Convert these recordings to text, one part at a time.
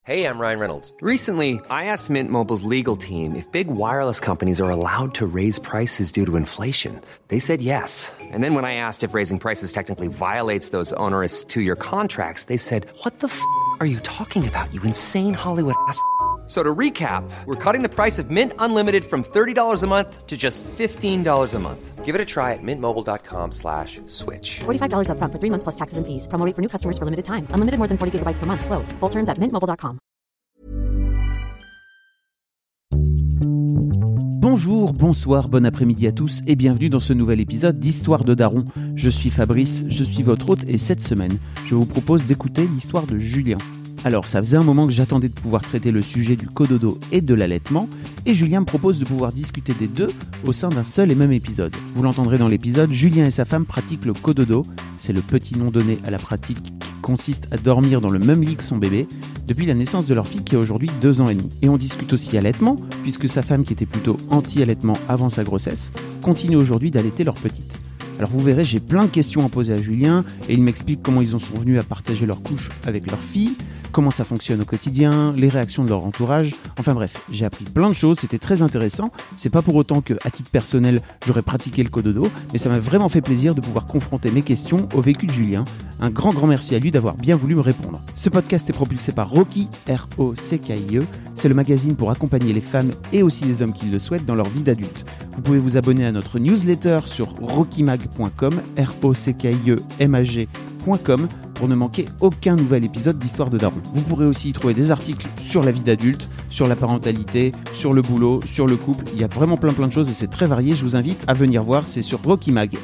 Hey, I'm Ryan Reynolds. Recently, I asked Mint Mobile's legal team if big wireless companies are allowed to raise prices due to inflation. They said yes. And then when I asked if raising prices technically violates those onerous two-year contracts, they said, "What the f*** are you talking about, you insane Hollywood ass?" So to recap, we're cutting the price of Mint Unlimited from $30 a month to just $15 a month. Give it a try at mintmobile.com/switch. $45 up front for 3 months plus taxes and fees. Promo rate for new customers for limited time. Unlimited more than 40 gigabytes per month. Slows full terms at mintmobile.com. Bonjour, bonsoir, bon après-midi à tous et bienvenue dans ce nouvel épisode d'Histoire de Daron. Je suis Fabrice, je suis votre hôte et cette semaine, je vous propose d'écouter l'histoire de Julien. Alors, ça faisait un moment que j'attendais de pouvoir traiter le sujet du cododo et de l'allaitement, et Julien me propose de pouvoir discuter des deux au sein d'un seul et même épisode. Vous l'entendrez dans l'épisode, Julien et sa femme pratiquent le cododo, c'est le petit nom donné à la pratique qui consiste à dormir dans le même lit que son bébé, depuis la naissance de leur fille qui a aujourd'hui 2 ans et demi. Et on discute aussi allaitement, puisque sa femme qui était plutôt anti-allaitement avant sa grossesse, continue aujourd'hui d'allaiter leur petite. Alors vous verrez, j'ai plein de questions à poser à Julien et il m'explique comment ils en sont venus à partager leur couche avec leur fille, comment ça fonctionne au quotidien, les réactions de leur entourage. Enfin bref, j'ai appris plein de choses, c'était très intéressant. C'est pas pour autant que, à titre personnel, j'aurais pratiqué le cododo, mais ça m'a vraiment fait plaisir de pouvoir confronter mes questions au vécu de Julien. Un grand merci à lui d'avoir bien voulu me répondre. Ce podcast est propulsé par Rocky, R-O-C-K-I-E. C'est le magazine pour accompagner les femmes et aussi les hommes qui le souhaitent dans leur vie d'adulte. Vous pouvez vous abonner à notre newsletter sur rockymag.com, R-O-C-K-I-E-M-A-G.com, pour ne manquer aucun nouvel épisode d'Histoire de Daron. Vous pourrez aussi y trouver des articles sur la vie d'adulte, sur la parentalité, sur le boulot, sur le couple. Il y a vraiment plein de choses et c'est très varié. Je vous invite à venir voir, c'est sur rockymag,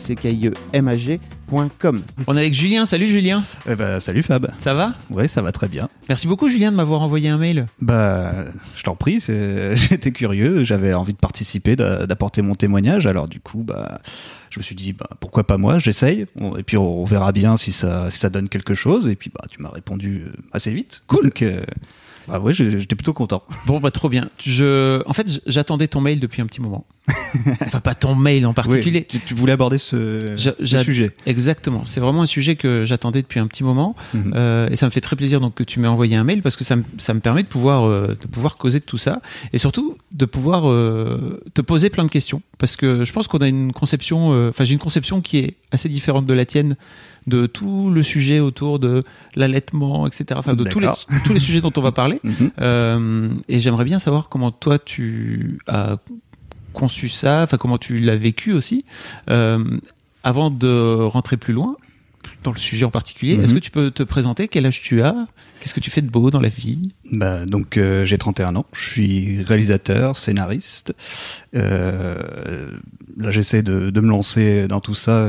R-O-C-K-I-E-M-A-G.com. On est avec Julien. Salut Julien. Salut Fab. Ça va ? Ouais, ça va très bien. Merci beaucoup Julien de m'avoir envoyé un mail. Je t'en prie, j'étais curieux, j'avais envie de participer, d'apporter mon témoignage, alors du coup, je me suis dit, pourquoi pas moi, j'essaye, et puis on verra bien si ça donne quelque chose, et puis tu m'as répondu assez vite. Cool. Donc, ouais, j'étais plutôt content. Bon, trop bien. En fait, j'attendais ton mail depuis un petit moment. Enfin, pas ton mail en particulier. Oui, tu voulais aborder ce sujet. Exactement. C'est vraiment un sujet que j'attendais depuis un petit moment. Et ça me fait très plaisir donc que tu m'aies envoyé un mail parce que ça me permet de pouvoir causer de tout ça. Et surtout, de pouvoir te poser plein de questions. Parce que je pense qu'on a une conception, j'ai une conception qui est assez différente de la tienne, de tout le sujet autour de l'allaitement, etc. Enfin, de tous les sujets dont on va parler. Et j'aimerais bien savoir comment toi tu as conçu ça, enfin comment tu l'as vécu aussi. Avant de rentrer plus loin dans le sujet en particulier, est-ce que tu peux te présenter? Quel âge tu as? Qu'est-ce que tu fais de beau dans la vie? Donc j'ai 31 ans, je suis réalisateur, scénariste. Là j'essaie de me lancer dans tout ça.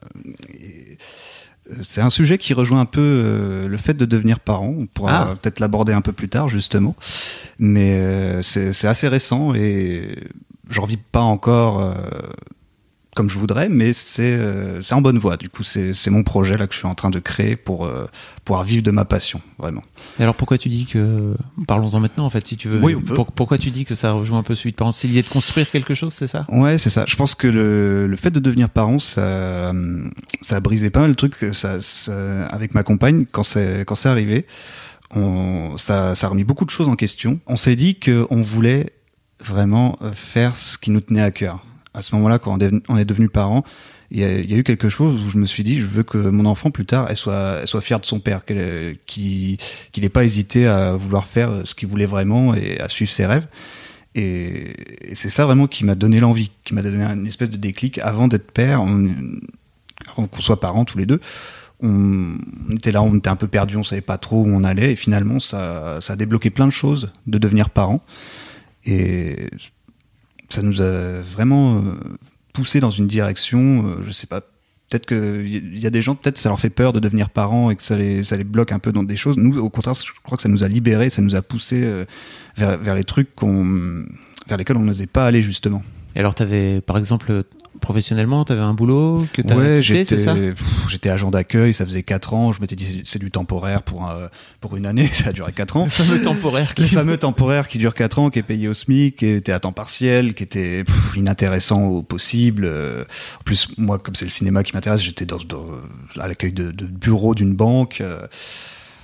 C'est un sujet qui rejoint un peu le fait de devenir parent. On pourra peut-être l'aborder un peu plus tard justement, mais c'est assez récent et j'en vis pas encore comme je voudrais, mais c'est en bonne voie. Du coup, c'est mon projet là que je suis en train de créer pour pouvoir vivre de ma passion, vraiment. Et alors pourquoi tu dis que... Parlons-en maintenant en fait, si tu veux. Oui, on peut. Pourquoi tu dis que ça rejoint un peu celui de parents? C'est l'idée de construire quelque chose, c'est ça? Ouais, c'est ça. Je pense que le fait de devenir parent, ça a brisé pas mal de trucs. Ça, avec ma compagne, quand c'est arrivé, ça a remis beaucoup de choses en question. On s'est dit qu'on voulait vraiment faire ce qui nous tenait à cœur. À ce moment-là, quand on est devenu parents, il y a eu quelque chose où je me suis dit, je veux que mon enfant plus tard, elle soit fière de son père, qu'il n'ait pas hésité à vouloir faire ce qu'il voulait vraiment et à suivre ses rêves. Et c'est ça vraiment qui m'a donné l'envie, qui m'a donné une espèce de déclic. Avant d'être père, avant qu'on soit parents tous les deux, on était là, on était un peu perdus, on savait pas trop où on allait, et finalement ça a débloqué plein de choses de devenir parents. Et ça nous a vraiment poussé dans une direction, je sais pas, peut-être qu'il y a des gens, peut-être ça leur fait peur de devenir parents et que ça les bloque un peu dans des choses. Nous, au contraire, je crois que ça nous a libérés, ça nous a poussés vers les trucs vers lesquels on n'osait pas aller justement. Et alors t'avais, par exemple, professionnellement, t'avais un boulot que t'as quitté, c'est ça ? J'étais agent d'accueil, ça faisait 4 ans, je m'étais dit c'est du temporaire pour une année, ça a duré 4 ans. Le fameux temporaire qui dure 4 ans, qui est payé au SMIC, qui était à temps partiel, qui était inintéressant au possible. En plus, moi, comme c'est le cinéma qui m'intéresse, j'étais à l'accueil de bureau d'une banque.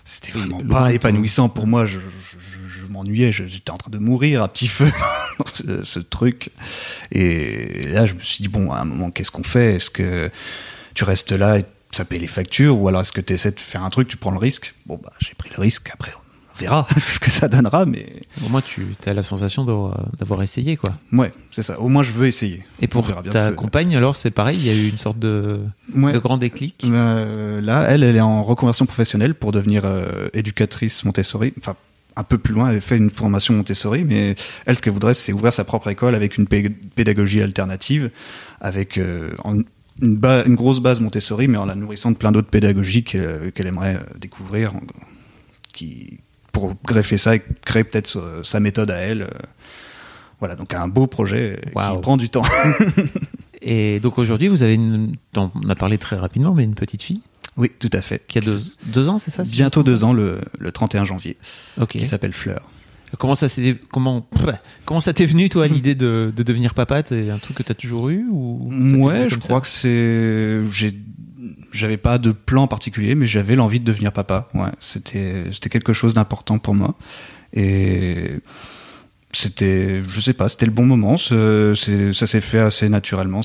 c'était vraiment pas épanouissant pour moi. Je m'ennuyais, j'étais en train de mourir à petit feu dans ce truc. Et là, je me suis dit, bon, à un moment, qu'est-ce qu'on fait? Est-ce que tu restes là et ça paye les factures, ou alors est-ce que tu essaies de faire un truc, tu prends le risque? Bon, bah, j'ai pris le risque, après on verra ce que ça donnera, mais... Au moins, tu as la sensation d'avoir essayé, quoi. Ouais, c'est ça. Au moins, je veux essayer. Et pour ta compagne, alors, c'est pareil, il y a eu une sorte de grand déclic. Là, elle est en reconversion professionnelle pour devenir éducatrice Montessori. Enfin, un peu plus loin, elle fait une formation Montessori, mais elle, ce qu'elle voudrait, c'est ouvrir sa propre école avec une pédagogie alternative, avec une grosse base Montessori, mais en la nourrissant de plein d'autres pédagogies qu'elle aimerait découvrir, pour greffer ça et créer peut-être sa méthode à elle. Voilà, donc un beau projet qui prend du temps. Et donc aujourd'hui, vous avez on a parlé très rapidement, mais une petite fille. Oui, tout à fait. Qui a 2 ans, c'est ça? Bientôt 2 ans, le 31 janvier. Okay. Qui s'appelle Fleur. Comment ça t'est venu, toi, l'idée de devenir papa? C'est un truc que t'as toujours eu, ou ouais, je crois que j'avais pas de plan particulier, mais j'avais l'envie de devenir papa. Ouais, c'était quelque chose d'important pour moi. Et c'était, je sais pas, c'était le bon moment. Ça s'est fait assez naturellement.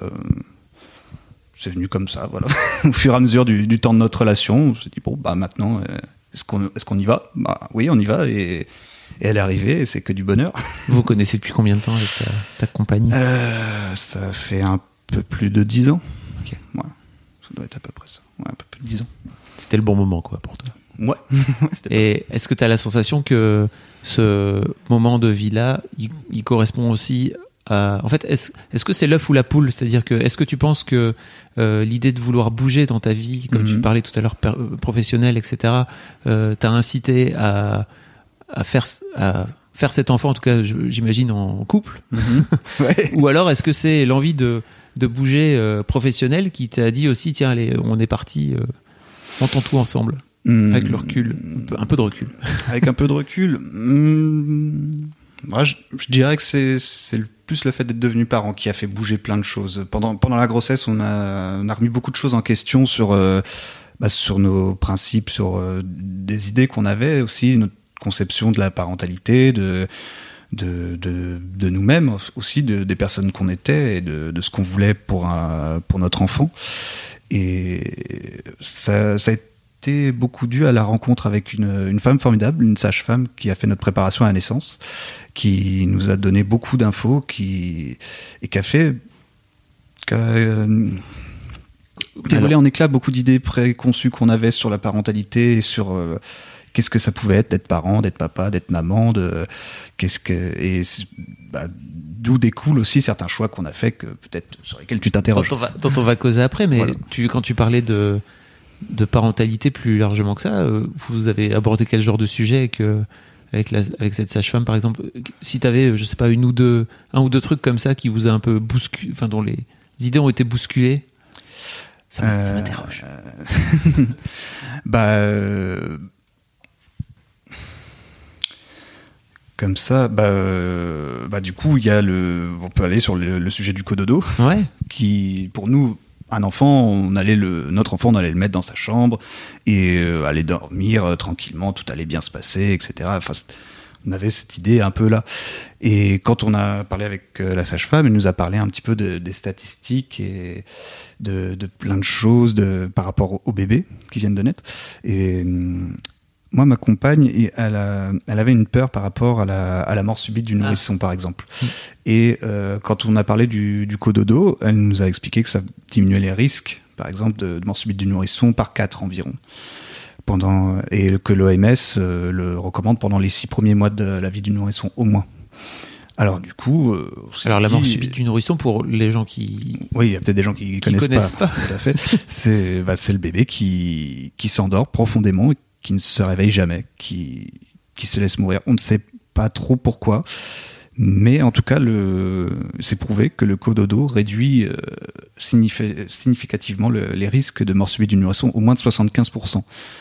C'est venu comme ça, voilà. Au fur et à mesure du temps de notre relation, on s'est dit, bon, bah maintenant, est-ce qu'on y va? Bah oui, on y va, et elle est arrivée, et c'est que du bonheur. Vous connaissez depuis combien de temps avec ta compagnie? Ça fait un peu plus de 10 ans. Ok. Ouais, ça doit être à peu près ça. Ouais, un peu plus de 10 ans. C'était le bon moment, quoi, pour toi. Ouais. Et est-ce que tu as la sensation que ce moment de vie-là, il correspond aussi à... En fait, est-ce que c'est l'œuf ou la poule? C'est-à-dire que, est-ce que tu penses que l'idée de vouloir bouger dans ta vie, comme tu parlais tout à l'heure, professionnelle, etc., t'a incité à faire cet enfant, en tout cas, j'imagine, en couple? Ouais. Ou alors, est-ce que c'est l'envie de bouger professionnel qui t'a dit aussi, tiens, allez, on est parti, montons tout ensemble? Avec le recul, un peu de recul. Avec un peu de recul, moi, je dirais que c'est plus le fait d'être devenu parent qui a fait bouger plein de choses. Pendant la grossesse, on a remis beaucoup de choses en question sur nos principes, sur des idées qu'on avait aussi, notre conception de la parentalité, de nous-mêmes aussi, des personnes qu'on était et de ce qu'on voulait pour notre enfant. Et ça a été beaucoup dû à la rencontre avec une femme formidable, une sage-femme qui a fait notre préparation à la naissance, qui nous a donné beaucoup d'infos, et qui a fait dévoilé en éclat beaucoup d'idées préconçues qu'on avait sur la parentalité et sur qu'est-ce que ça pouvait être d'être parent, d'être papa, d'être maman, d'où découlent aussi certains choix qu'on a fait, que peut-être sur lesquels tu t'interroges. Dont on va causer après, mais voilà. Quand tu parlais de parentalité plus largement que ça, vous avez abordé quel genre de sujet avec cette sage-femme, par exemple? Si tu avais, je sais pas, un ou deux trucs comme ça qui vous a un peu bousculé, enfin, dont les idées ont été bousculées, ça m'interroge. Comme ça, du coup, on peut aller sur le sujet du cododo, ouais. Qui, pour nous, un enfant, notre enfant, on allait le mettre dans sa chambre et aller dormir tranquillement, tout allait bien se passer, etc. Enfin, on avait cette idée un peu là. Et quand on a parlé avec la sage-femme, elle nous a parlé un petit peu des statistiques et de plein de choses par rapport aux bébés qui viennent de naître. Et moi, ma compagne, elle avait une peur par rapport à la mort subite du nourrisson, par exemple. Et quand on a parlé du cododo, elle nous a expliqué que ça diminuait les risques, par exemple, de mort subite du nourrisson par 4 environ. Et que l'OMS le recommande pendant les 6 premiers mois de la vie du nourrisson, au moins. Alors du coup... la mort subite du nourrisson, pour les gens qui... Oui, il y a peut-être des gens qui connaissent pas. Tout à fait. C'est le bébé qui s'endort profondément, qui ne se réveille jamais, qui se laisse mourir. On ne sait pas trop pourquoi, mais en tout cas, c'est prouvé que le cododo réduit significativement les risques de mort subite du nourrisson, au moins de 75%.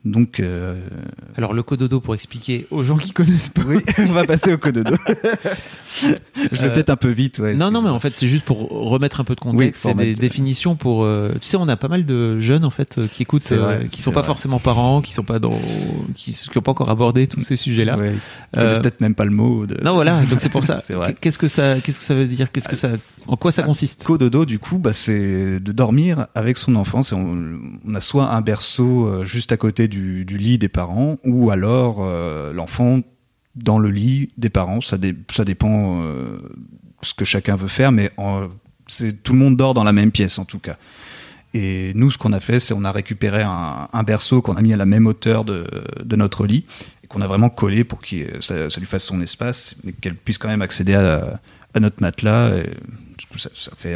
Donc, Alors le cododo, pour expliquer aux gens qui connaissent pas. oui, on va passer au cododo. Je vais peut-être un peu vite. Ouais, non, mais en fait, c'est juste pour remettre un peu de contexte. Oui, c'est des définitions pour. Tu sais, on a pas mal de jeunes en fait qui écoutent, qui sont pas forcément parents, qui sont pas qui ont pas encore abordé tous ces sujets-là. Ouais, ils connaissent peut-être même pas le mot. Non, voilà. Donc c'est pour ça. C'est vrai. Qu'est-ce que ça veut dire? En quoi ça consiste? Cododo, du coup, c'est de dormir avec son enfant. On a soit un berceau juste à côté du lit des parents, ou alors l'enfant dans le lit des parents. Ça dépend ce que chacun veut faire, mais tout le monde dort dans la même pièce en tout cas. Et nous, ce qu'on a fait, c'est on a récupéré un berceau qu'on a mis à la même hauteur de notre lit et qu'on a vraiment collé pour que ça lui fasse son espace, mais qu'elle puisse quand même accéder à notre matelas. Et, du coup, ça fait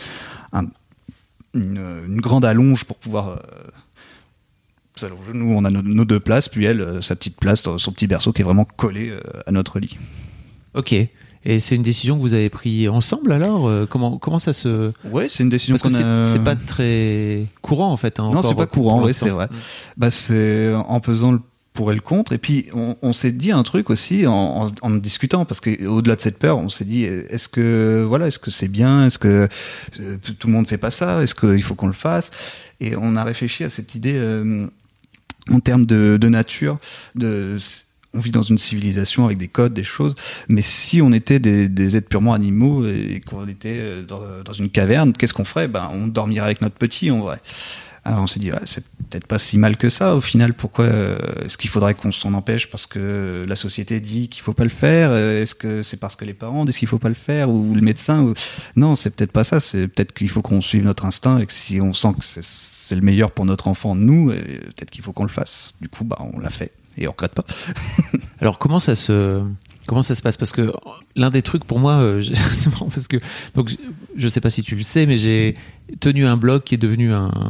une grande allonge pour pouvoir s'allonger. Nous, on a nos deux places, puis elle, sa petite place, son petit berceau qui est vraiment collé à notre lit. Ok. Et c'est une décision que vous avez prise ensemble alors? Comment ça se... Ouais, c'est une décision parce que c'est pas très courant en fait. Hein, non, c'est pas courant, oui, c'est vrai. C'est en pesant le pour et le contre. Et puis, on s'est dit un truc aussi en discutant, parce qu'au-delà de cette peur, on s'est dit, est-ce que c'est bien? Est-ce que tout le monde fait pas ça? Est-ce qu'il faut qu'on le fasse? Et on a réfléchi à cette idée en termes de nature, on vit dans une civilisation avec des codes, des choses, mais si on était des êtres purement animaux et qu'on était dans une caverne, qu'est-ce qu'on ferait? On dormirait avec notre petit, en vrai. Alors on s'est dit, c'est peut-être pas si mal que ça au final. Pourquoi est-ce qu'il faudrait qu'on s'en empêche parce que la société dit qu'il faut pas le faire? Est-ce que c'est parce que les parents disent qu'il faut pas le faire, ou le médecin? Non, c'est peut-être pas ça. C'est peut-être qu'il faut qu'on suive notre instinct, et que si on sent que c'est le meilleur pour notre enfant, nous, peut-être qu'il faut qu'on le fasse. Du coup, on l'a fait et on regrette pas. Alors comment ça se passe? Parce que l'un des trucs pour moi, c'est marrant parce que donc je sais pas si tu le sais, mais j'ai tenu un blog qui est devenu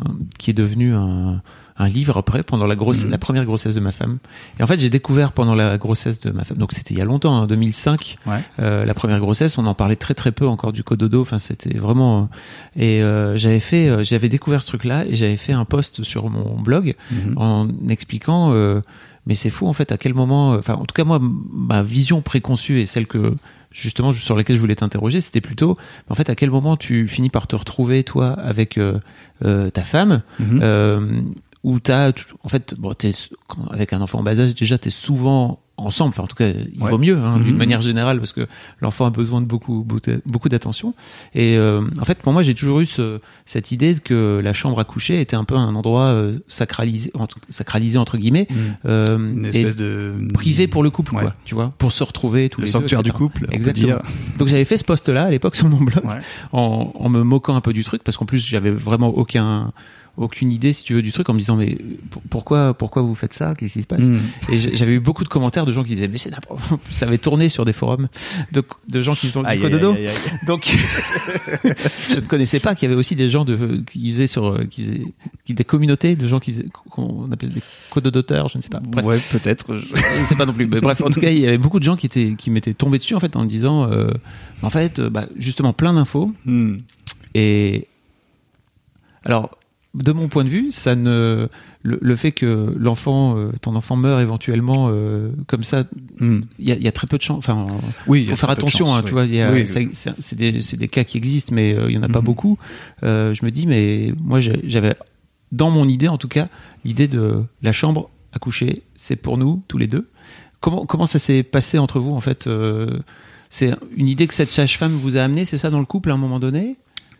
un livre après, pendant la première grossesse de ma femme. Et en fait, j'ai découvert pendant la grossesse de ma femme, donc c'était il y a longtemps, hein, 2005, la première grossesse, on en parlait très très peu encore du cododo. Enfin, c'était vraiment. Et j'avais découvert ce truc-là et j'avais fait un post sur mon blog en expliquant. Mais c'est fou en fait à quel moment, en tout cas moi, ma vision préconçue et celle que justement sur laquelle je voulais t'interroger, c'était plutôt en fait à quel moment tu finis par te retrouver toi avec ta femme, où t'as en fait avec un enfant en bas âge déjà t'es souvent ensemble, enfin en tout cas il vaut mieux d'une manière générale, parce que l'enfant a besoin de beaucoup d'attention. Et en fait pour moi j'ai toujours eu cette idée que la chambre à coucher était un peu un endroit sacralisé entre guillemets, une espèce de privé pour le couple, quoi, tu vois, pour se retrouver tous les deux, le sanctuaire du couple, exactement. Donc j'avais fait ce post là à l'époque sur mon blog, en me moquant un peu du truc, parce qu'en plus j'avais vraiment aucune idée, si tu veux, du truc, en me disant mais pourquoi vous faites ça, qu'est-ce qui se passe? Et j'avais eu beaucoup de commentaires de gens qui disaient mais c'est n'importe quoi. Ça avait tourné sur des forums de gens qui faisaient du cododo. Donc je ne connaissais pas qu'il y avait aussi des gens qui faisaient des communautés de gens qu'on appelle des cododoteurs, je ne sais pas. Bref. Ouais, peut-être. Je ne sais pas non plus. Mais bref, en tout cas, il y avait beaucoup de gens qui m'étaient tombés dessus en fait en me disant en fait justement plein d'infos. Et alors de mon point de vue, le fait que ton enfant meurt éventuellement comme ça, il y a très peu de chance. Enfin, il faut faire attention, tu vois. C'est des cas qui existent, mais il y en a pas beaucoup. Je me dis, mais moi, j'avais dans mon idée, en tout cas, l'idée de la chambre à coucher, c'est pour nous tous les deux. Comment ça s'est passé entre vous en fait? C'est une idée que cette sage-femme vous a amené, c'est ça, dans le couple à un moment donné?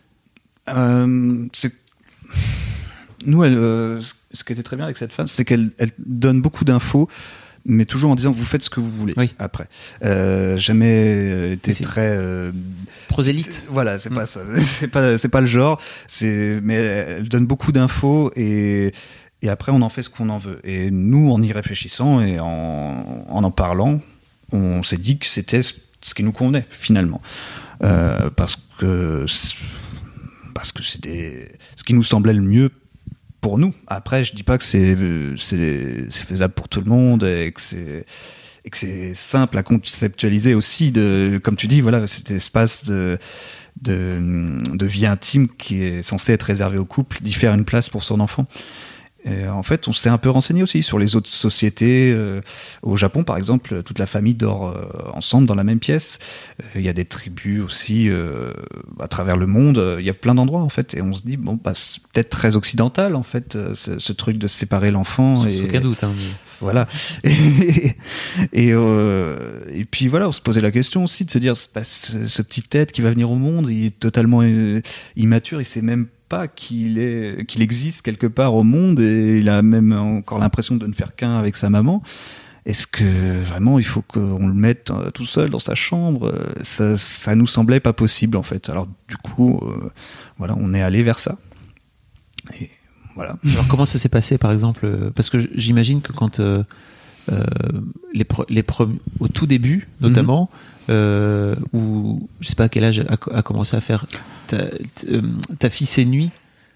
Nous, ce qui était très bien avec cette femme, c'est qu'elle donne beaucoup d'infos, mais toujours en disant vous faites ce que vous voulez. Après, jamais été très prosélyte. Voilà, c'est pas ça. C'est pas le genre. Mais elle donne beaucoup d'infos et après on en fait ce qu'on en veut. Et nous, en y réfléchissant et en parlant, on s'est dit que c'était ce qui nous convenait finalement, parce que c'était ce qui nous semblait le mieux pour nous. Après, je dis pas que c'est faisable pour tout le monde et que c'est simple à conceptualiser aussi, comme tu dis, voilà, cet espace de vie intime qui est censé être réservé au couple, d'y faire une place pour son enfant. Et en fait, on s'est un peu renseigné aussi sur les autres sociétés. Au Japon, par exemple, toute la famille dort ensemble dans la même pièce. Il y a des tribus aussi à travers le monde. Il y a plein d'endroits, en fait. Et on se dit, bon, bah, c'est peut-être très occidental, en fait, ce truc de séparer l'enfant. Sans aucun doute. Hein, mais... Voilà. Et puis voilà, on se posait la question aussi de se dire, bah, ce petit être qui va venir au monde, il est totalement immature, il sait même pas qu'il existe quelque part au monde, et il a même encore l'impression de ne faire qu'un avec sa maman. Est-ce que vraiment il faut qu'on le mette tout seul dans sa chambre? Ça nous semblait pas possible, en fait. Alors du coup, voilà, on est allé vers ça. Et voilà. Alors comment ça s'est passé, par exemple? Parce que j'imagine que quand au tout début, notamment, où je sais pas à quel âge a commencé à faire ta fille ses nuits,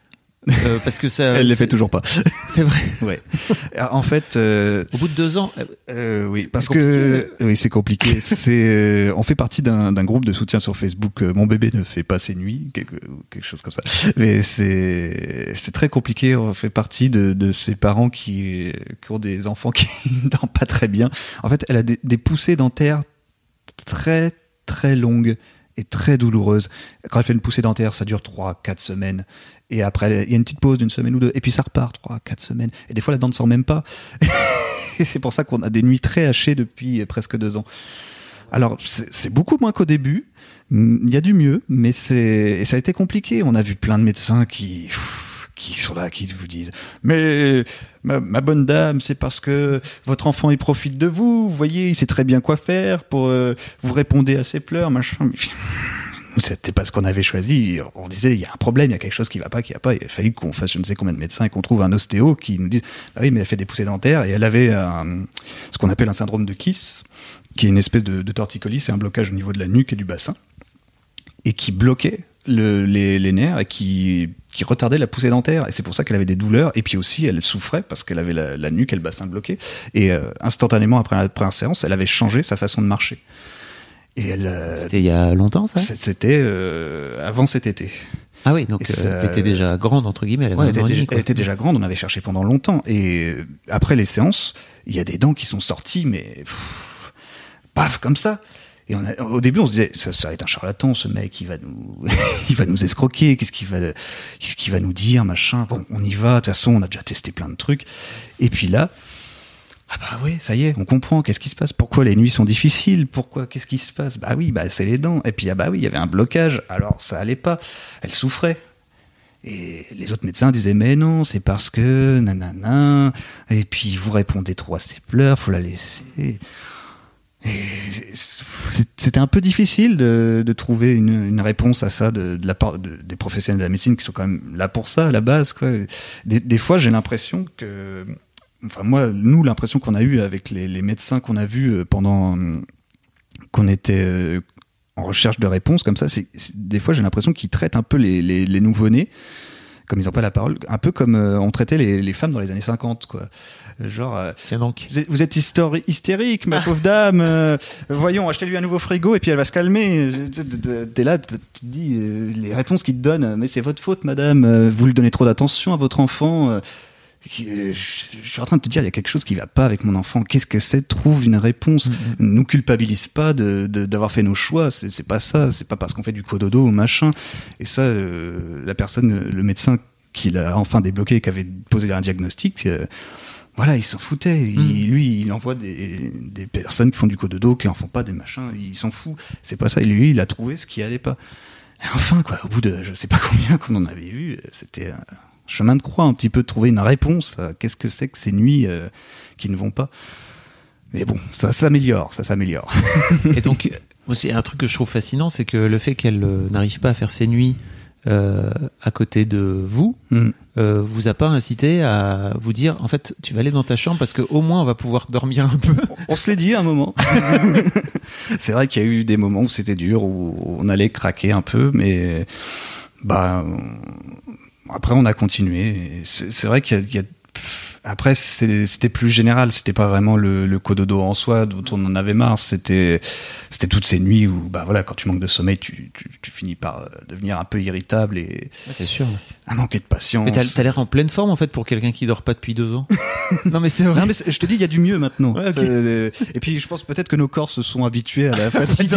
parce que ça, elle les fait toujours pas. C'est vrai. Ouais. En fait, au bout de 2 ans. Oui, parce que oui, c'est compliqué. On fait partie d'un groupe de soutien sur Facebook. Mon bébé ne fait pas ses nuits, quelque chose comme ça. Mais c'est très compliqué. On fait partie de ces parents qui ont des enfants qui ne dorment pas très bien. En fait, elle a des poussées dentaires très très longues et très douloureuse. Quand elle fait une poussée dentaire, ça dure 3-4 semaines. Et après, il y a une petite pause d'une semaine ou deux. Et puis ça repart 3-4 semaines. Et des fois, la dent ne sort même pas. Et c'est pour ça qu'on a des nuits très hachées depuis presque 2 ans. Alors, c'est beaucoup moins qu'au début. Il y a du mieux, mais ça a été compliqué. On a vu plein de médecins qui sont là, qui vous disent « Mais ma bonne dame, c'est parce que votre enfant, il profite de vous. Vous voyez, il sait très bien quoi faire pour vous répondez à ses pleurs, machin. » C'était pas ce qu'on avait choisi. On disait, il y a un problème, il y a quelque chose qui va pas, qui va pas. Il a fallu qu'on fasse je ne sais combien de médecins et qu'on trouve un ostéo qui nous dise, bah oui, mais elle a fait des poussées dentaires et elle avait ce qu'on appelle un syndrome de Kiss, qui est une espèce de torticolis, c'est un blocage au niveau de la nuque et du bassin, et qui bloquait les nerfs et qui retardait la poussée dentaire. Et c'est pour ça qu'elle avait des douleurs. Et puis aussi, elle souffrait parce qu'elle avait la nuque et le bassin bloqués. Et instantanément, après la séance, elle avait changé sa façon de marcher. Et c'était il y a longtemps, ça? C'était avant cet été. Ah oui, donc elle était déjà grande, entre guillemets. Elle était déjà grande, on avait cherché pendant longtemps. Et après les séances, il y a des dents qui sont sorties, mais paf, comme ça. Et au début, on se disait, ça va être un charlatan, ce mec, il va nous escroquer, qu'est-ce qu'il va nous dire, machin. Bon, on y va, de toute façon, on a déjà testé plein de trucs. Et puis là, ah bah oui, ça y est, on comprend, qu'est-ce qui se passe, pourquoi les nuits sont difficiles, qu'est-ce qui se passe, bah oui, c'est les dents, et puis ah bah oui, il y avait un blocage, alors ça allait pas, elle souffrait, et les autres médecins disaient, mais non, c'est parce que, nanana, et puis vous répondez trop à ses pleurs, faut la laisser, et c'était un peu difficile de trouver une réponse à ça de la part des professionnels de la médecine qui sont quand même là pour ça, à la base, quoi. Des fois, j'ai l'impression que... Enfin, nous, l'impression qu'on a eue avec les médecins qu'on a vus pendant qu'on était en recherche de réponses comme ça, c'est des fois j'ai l'impression qu'ils traitent un peu les nouveau-nés, comme ils n'ont pas la parole, un peu comme on traitait les femmes dans les années 50, quoi. Genre, tiens donc. Vous êtes hystérique, ma pauvre dame. Voyons, achetez-lui un nouveau frigo et puis elle va se calmer. T'es là, tu te dis les réponses qu'ils te donnent. Mais c'est votre faute, madame. Vous lui donnez trop d'attention à votre enfant. Je suis en train de te dire, il y a quelque chose qui va pas avec mon enfant. Qu'est-ce que c'est? Trouve une réponse. Nous culpabilise pas d'avoir fait nos choix. C'est pas ça. C'est pas parce qu'on fait du cododo ou machin. Et ça, la personne, le médecin qui l'a enfin débloqué et qui avait posé un diagnostic, voilà, il s'en foutait. Lui, il envoie des personnes qui font du cododo, qui en font pas des machins. Il s'en fout. C'est pas ça. Et lui, il a trouvé ce qui allait pas. Et enfin, quoi, au bout de je sais pas combien qu'on en avait vu, c'était chemin de croix un petit peu de trouver une réponse à qu'est-ce que c'est que ces nuits qui ne vont pas. Mais bon, ça s'améliore. Et donc, aussi, un truc que je trouve fascinant, c'est que le fait qu'elle n'arrive pas à faire ses nuits à côté de vous, vous a pas incité à vous dire, en fait, tu vas aller dans ta chambre parce que au moins on va pouvoir dormir un peu. On se l'est dit à un moment. C'est vrai qu'il y a eu des moments où c'était dur, où on allait craquer un peu, mais après on a continué. C'est vrai qu'il y a Après, c'était plus général. C'était pas vraiment le cododo en soi dont on en avait marre. C'était toutes ces nuits où, bah voilà, quand tu manques de sommeil, tu finis par devenir un peu irritable et c'est sûr. à manquer de patience. Mais t'as l'air en pleine forme en fait pour quelqu'un qui dort pas depuis 2 ans. Non mais c'est vrai. Non, mais je te dis, il y a du mieux maintenant. Ouais, okay. Et puis, je pense peut-être que nos corps se sont habitués à la fatigue.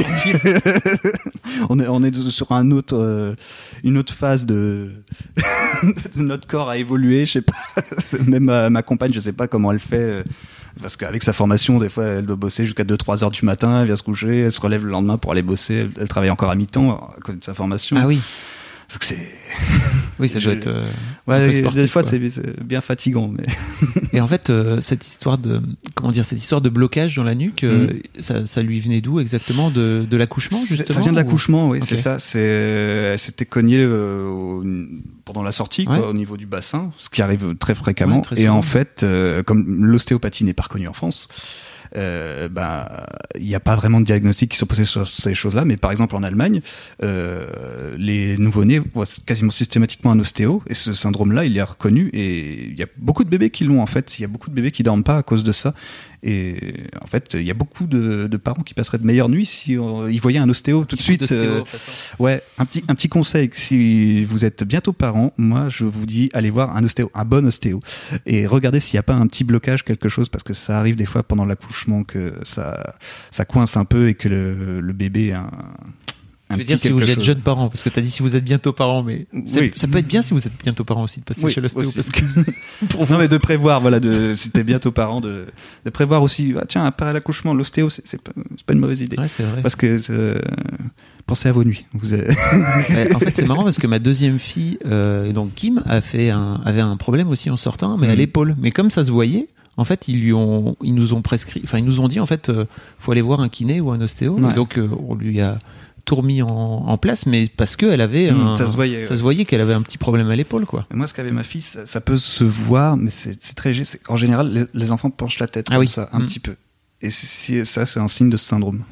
on est sur une autre phase de notre corps a évolué. Je sais pas. Même ma compagne, je sais pas comment elle fait. Parce qu'avec sa formation, des fois, elle doit bosser jusqu'à 2-3 heures du matin. Elle vient se coucher, elle se relève le lendemain pour aller bosser. Elle travaille encore à mi-temps à côté de sa formation. Ah oui. Donc c'est... Oui, ça doit être ouais, un peu sportif, des fois quoi. c'est bien fatigant. Mais... Et en fait, cette histoire de blocage dans la nuque, ça lui venait d'où exactement, de l'accouchement justement? Ça vient de l'accouchement, oui, okay. C'est ça. Elle s'était cognée pendant la sortie, quoi, au niveau du bassin, ce qui arrive très fréquemment. Ouais, très et souvent. en fait, comme l'ostéopathie n'est pas reconnue en France, il n'y a pas vraiment de diagnostic qui sont posés sur ces choses-là, mais par exemple en Allemagne, les nouveau-nés voient quasiment systématiquement un ostéo, et ce syndrome-là, il est reconnu, et il y a beaucoup de bébés qui l'ont en fait. Il y a beaucoup de bébés qui dorment pas à cause de ça, et en fait, il y a beaucoup de parents qui passeraient de meilleures nuits si ils voyaient un ostéo tout de suite. Ouais, un petit conseil, si vous êtes bientôt parents, moi je vous dis allez voir un ostéo, un bon ostéo, et regardez s'il n'y a pas un petit blocage, quelque chose, parce que ça arrive des fois pendant l'accouchement que ça coince un peu et que le bébé a je veux dire si vous êtes jeune parent, parce que tu as dit si vous êtes bientôt parent, mais ça peut être bien si vous êtes bientôt parent aussi de passer chez l'ostéo, parce que non mais de prévoir, voilà, si t'es bientôt parent, de prévoir aussi, tiens, après l'accouchement, l'ostéo c'est pas une mauvaise idée. Ouais, c'est vrai. Parce que pensez à vos nuits. En fait, c'est marrant parce que ma deuxième fille, donc Kim, avait un problème aussi en sortant, mais à l'épaule. Mais comme ça se voyait, en fait, ils nous ont prescrit, enfin ils nous ont dit en fait, faut aller voir un kiné ou un ostéo. Ouais. Et donc on lui a tout remis en place, mais parce qu'elle avait ça se voyait qu'elle avait un petit problème à l'épaule, quoi. Et moi, ce qu'avait ma fille, ça peut se voir, mais c'est très léger. En général, les enfants penchent la tête comme ça, un petit peu. Et ça, c'est un signe de ce syndrome.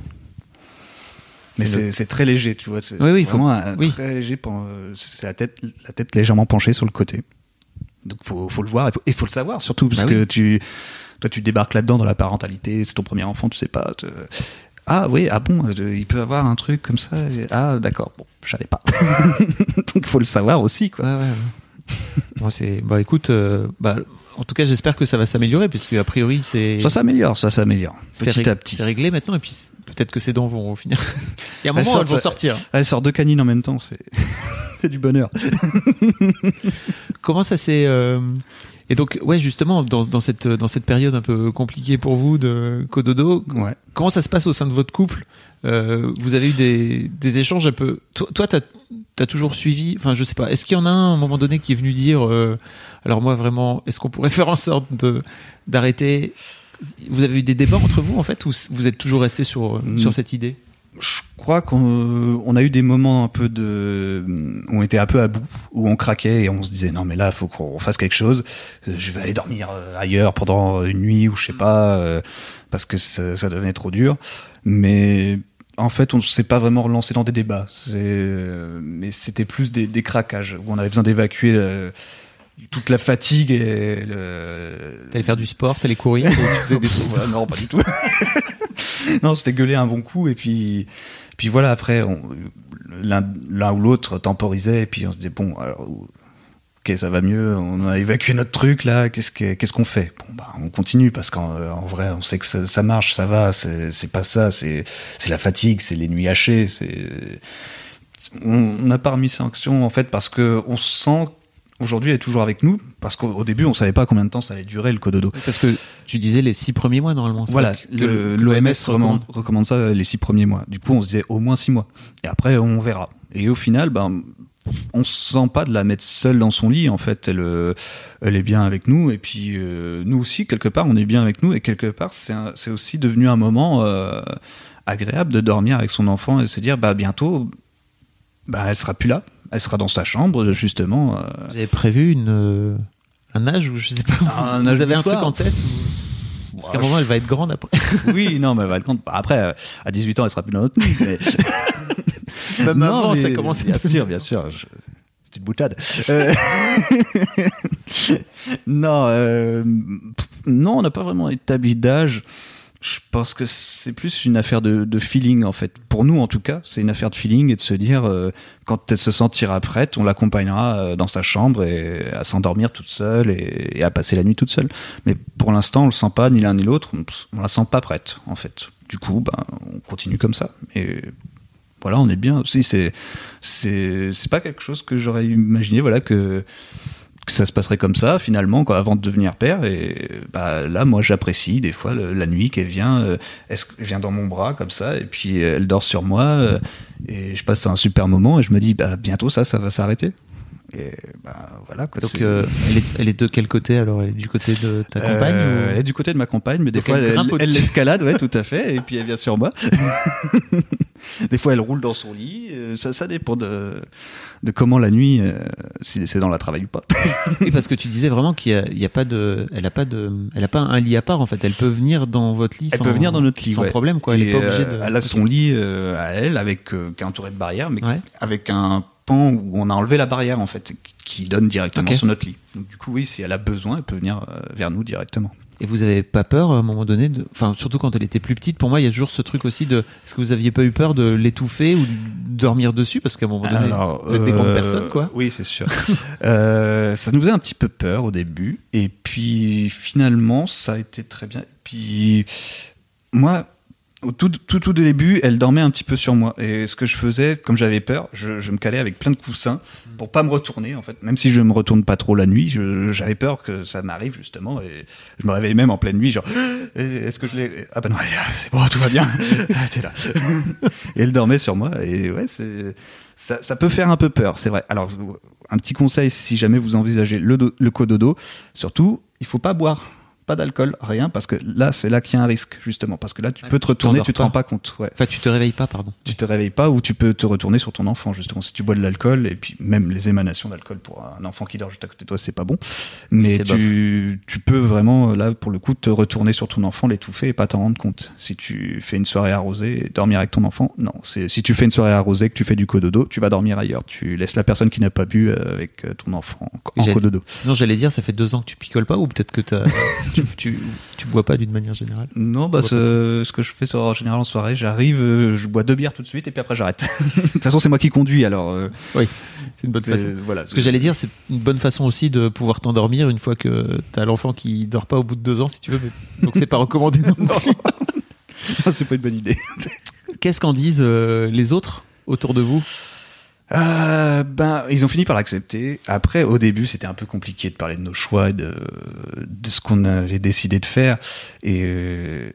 Mais c'est très léger, tu vois. C'est vraiment très léger. C'est la tête légèrement penchée sur le côté. Donc faut le voir et faut le savoir, surtout parce que tu débarques là-dedans dans la parentalité, c'est ton premier enfant, tu sais pas. Ah oui, bon, il peut avoir un truc comme ça. Ah d'accord, bon, je savais pas. Donc faut le savoir aussi, quoi. Ouais. Bon, écoute, en tout cas, j'espère que ça va s'améliorer, puisque a priori ça s'améliore. Petit à petit. C'est réglé maintenant, et puis peut-être que ces dents vont finir. Il y a un moment où elles vont sortir. Elle sort 2 canines en même temps, c'est du bonheur. Comment ça s'est Et donc, ouais, justement, dans cette période un peu compliquée pour vous de cododo, comment ça se passe au sein de votre couple? Vous avez eu des échanges un peu. Toi, t'as toujours suivi. Enfin, je sais pas. Est-ce qu'il y en a un moment donné qui est venu dire, alors moi vraiment, est-ce qu'on pourrait faire en sorte d'arrêter? Vous avez eu des débats entre vous en fait, ou vous êtes toujours resté sur cette idée? Je crois qu'on a eu des moments un peu où on était un peu à bout, où on craquait et on se disait non mais là faut qu'on fasse quelque chose. Je vais aller dormir ailleurs pendant une nuit ou je sais pas, parce que ça devenait trop dur. Mais en fait, on ne s'est pas vraiment relancé dans des débats. Mais c'était plus des craquages où on avait besoin d'évacuer toute la fatigue et T'allais faire du sport, t'allais courir, tu faisais des trucs. Non, pas du tout. Non, c'était gueuler un bon coup et puis voilà, après l'un ou l'autre temporisait et puis on se disait bon alors ok, ça va mieux, on a évacué notre truc là, qu'est-ce qu'on fait? Bon bah on continue parce qu'en vrai on sait que ça marche, ça va, c'est pas ça, c'est la fatigue, c'est les nuits hachées, on n'a pas remis ça en action en fait parce que on sent aujourd'hui elle est toujours avec nous, parce qu'au début on savait pas combien de temps ça allait durer le cododo. Parce que tu disais les 6 premiers mois normalement. Voilà, l'OMS recommande ça les 6 premiers mois. Du coup on se disait au moins 6 mois. Et après on verra. Et au final, on se sent pas de la mettre seule dans son lit en fait. Elle est bien avec nous et puis nous aussi quelque part on est bien avec nous et quelque part c'est aussi devenu un moment agréable de dormir avec son enfant et se dire bientôt elle sera plus là. Elle sera dans sa chambre, justement. Vous avez prévu un âge ou je sais pas. Vous avez un truc en tête Parce qu'à un moment, elle va être grande après. Oui, non, mais elle va être grande. Après, à 18 ans, elle sera plus dans notre nuit. Mais... Même avant, ça commence. Bien sûr. C'est une boutade. Non, non, on n'a pas vraiment établi d'âge. Je pense que c'est plus une affaire de feeling, en fait. Pour nous, en tout cas, c'est une affaire de feeling et de se dire, quand elle se sentira prête, on l'accompagnera dans sa chambre et à s'endormir toute seule et à passer la nuit toute seule. Mais pour l'instant, on le sent pas, ni l'un ni l'autre. On la sent pas prête, en fait. Du coup, on continue comme ça. Et voilà, on est bien aussi. C'est pas quelque chose que j'aurais imaginé, voilà, que ça se passerait comme ça finalement avant de devenir père. Et là moi j'apprécie des fois la nuit qu'elle vient elle vient dans mon bras comme ça et puis elle dort sur moi et je passe un super moment et je me dis bientôt ça va s'arrêter. Et voilà quoi. Donc elle est de quel côté alors? Elle est du côté de ta compagne ou... Elle est du côté de ma compagne, mais des donc fois elle l'escalade, ouais, tout à fait, et puis elle vient sur moi. Des fois elle roule dans son lit, ça dépend de comment la nuit, si c'est dans la travail ou pas. Oui, parce que tu disais vraiment qu'il y a pas de, elle a pas un lit à part en fait. Elle peut venir dans votre lit. Elle peut venir dans notre lit, sans ouais. problème quoi. Elle est pas obligée de. Elle a son lit à elle avec qui est entouré de barrières, mais Ouais. avec un pan où on a enlevé la barrière en fait, qui donne directement Ok. sur notre lit. Donc du coup oui, si elle a besoin, elle peut venir vers nous directement. Et vous avez pas peur à un moment donné enfin surtout quand elle était plus petite. Pour moi, il y a toujours ce truc aussi de. Est-ce que vous aviez pas eu peur de l'étouffer ou de dormir dessus parce qu'à un moment donné, Alors, vous êtes des grandes personnes quoi. Oui, c'est sûr. Ça nous faisait un petit peu peur au début, et puis finalement, ça a été très bien. Et puis moi, au tout début, elle dormait un petit peu sur moi. Et ce que je faisais, comme j'avais peur, je me calais avec plein de coussins pour pas me retourner, en fait. Même si je me retourne pas trop la nuit, j'avais peur que ça m'arrive, justement. Et je me réveillais même en pleine nuit, genre, est-ce que je l'ai... Ah non, c'est bon, tout va bien. T'es là. Et elle dormait sur moi. Et ouais, ça peut faire un peu peur, c'est vrai. Alors, un petit conseil, si jamais vous envisagez le cododo, surtout, il faut pas boire. Pas d'alcool, rien, parce que là, c'est là qu'il y a un risque, justement. Parce que là, tu peux te retourner, tu te rends pas compte. Ouais. Enfin, tu te réveilles pas, pardon. Tu te réveilles pas, ou tu peux te retourner sur ton enfant, justement. Si tu bois de l'alcool, et puis même les émanations d'alcool pour un enfant qui dort juste à côté de toi, c'est pas bon. Mais c'est tu peux vraiment, là, pour le coup, te retourner sur ton enfant, l'étouffer et pas t'en rendre compte. Si tu fais une soirée arrosée, dormir avec ton enfant, non. Si tu fais une soirée arrosée, que tu fais du cododo, tu vas dormir ailleurs. Tu laisses la personne qui n'a pas bu avec ton enfant en cododo. Sinon, j'allais dire, ça fait 2 ans que tu picoles pas, ou peut-être que tu bois pas d'une manière générale. Non, ce que je fais en général en soirée, j'arrive, je bois 2 bières tout de suite et puis après j'arrête. De toute façon, c'est moi qui conduis, alors. Oui, c'est une bonne façon. Voilà. Ce que j'allais dire, c'est une bonne façon aussi de pouvoir t'endormir une fois que t'as l'enfant qui dort pas au bout de 2 ans, si tu veux. Mais... Donc c'est pas recommandé non plus. Non, c'est pas une bonne idée. Qu'est-ce qu'en disent les autres autour de vous? Ils ont fini par l'accepter. Après, au début, c'était un peu compliqué de parler de nos choix et de ce qu'on avait décidé de faire. Et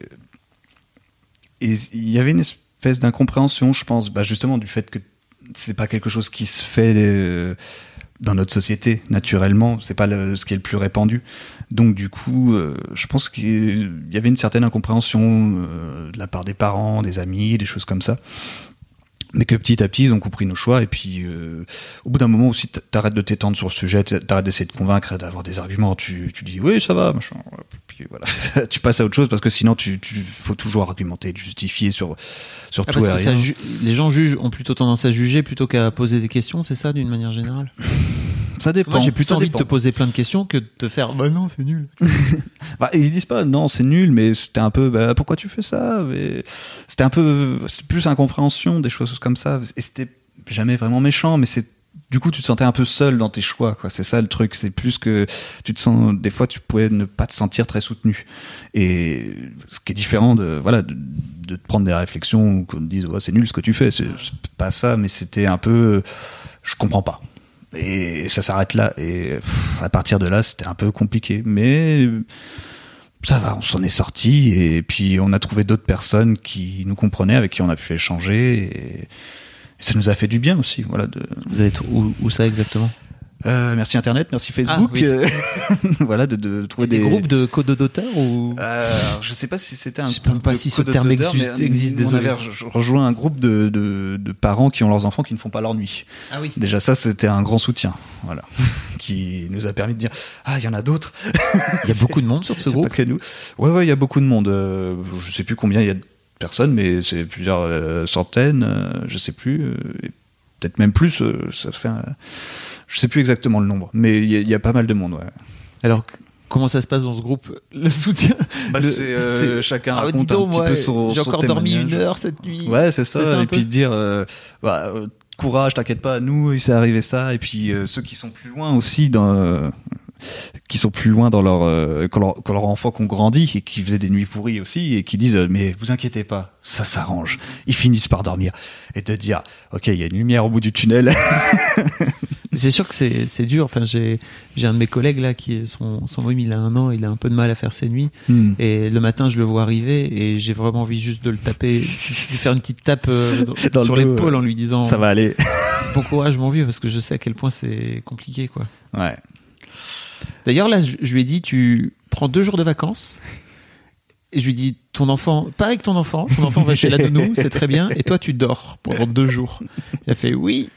il y avait une espèce d'incompréhension, je pense, justement, du fait que c'est pas quelque chose qui se fait dans notre société, naturellement. C'est pas ce qui est le plus répandu. Donc, du coup, je pense qu'il y avait une certaine incompréhension de la part des parents, des amis, des choses comme ça. Mais que petit à petit, ils ont compris nos choix. Et puis, au bout d'un moment aussi, t'arrêtes de t'étendre sur le sujet, t'arrêtes d'essayer de convaincre, d'avoir des arguments. Tu dis, oui, ça va, machin. Puis voilà, tu passes à autre chose parce que sinon, faut toujours argumenter, justifier sur tout Parce et que rien. les gens ont plutôt tendance à juger plutôt qu'à poser des questions, c'est ça, d'une manière générale? Ça dépend. Moi, j'ai plutôt ça envie dépend. de te poser plein de questions que de te faire non, c'est nul. Ils disent pas non, c'est nul, mais c'était un peu pourquoi tu fais ça, mais c'était un peu, c'est plus incompréhension, des choses comme ça, et c'était jamais vraiment méchant, mais du coup tu te sentais un peu seul dans tes choix, quoi. C'est ça le truc, c'est plus que tu te sens, des fois tu pouvais ne pas te sentir très soutenu, et ce qui est différent de te prendre des réflexions ou qu'on te dise c'est nul ce que tu fais, c'est pas ça, mais c'était un peu je comprends pas. Et ça s'arrête là. Et à partir de là, c'était un peu compliqué. Mais ça va, on s'en est sorti. Et puis, on a trouvé d'autres personnes qui nous comprenaient, avec qui on a pu échanger. Et ça nous a fait du bien aussi. Voilà, Vous avez où ça exactement? Merci Internet, merci Facebook. oui. Voilà, de trouver des groupes de cododoteurs ou... Alors, je sais pas si c'était un Je sais même pas si ce terme existe, on désolé. avait rejoint un groupe de parents qui ont leurs enfants qui ne font pas leur nuit. Ah oui. Déjà ça, c'était un grand soutien, voilà, qui nous a permis de dire il y en a d'autres. Il y a beaucoup de monde sur ce Il y a groupe. pas que nous. Ouais, il y a beaucoup de monde. Je sais plus combien il y a de personnes, mais c'est plusieurs centaines. Je sais plus. Et peut-être même plus. Ça fait Je sais plus exactement le nombre, mais il y a pas mal de monde, ouais. Alors, comment ça se passe dans ce groupe, le soutien? Chacun dis raconte donc, un petit moi, peu son j'ai encore dormi témoignage. 1 heure cette nuit. Ouais, c'est ça. un Et peu puis de dire, courage, t'inquiète pas, nous, il s'est arrivé ça. Et puis ceux qui sont plus loin aussi, qui sont plus loin dans quand leur enfant qu'on grandit et qui faisaient des nuits pourries aussi et qui disent, mais vous inquiétez pas, ça s'arrange. Ils finissent par dormir. Et de dire, ok, il y a une lumière au bout du tunnel. C'est sûr que c'est dur. Enfin, j'ai un de mes collègues là son rhume, il a 1 an, il a un peu de mal à faire ses nuits. Et le matin, je le vois arriver et j'ai vraiment envie juste de le taper, de faire une petite tape sur l'épaule en lui disant ça va aller. Bon courage mon vieux, parce que je sais à quel point c'est compliqué, quoi. Ouais. D'ailleurs là, je lui ai dit, tu prends 2 jours de vacances. Et je lui dis, ton enfant va chez la nounou, c'est très bien, et toi tu dors pendant 2 jours. Il a fait oui.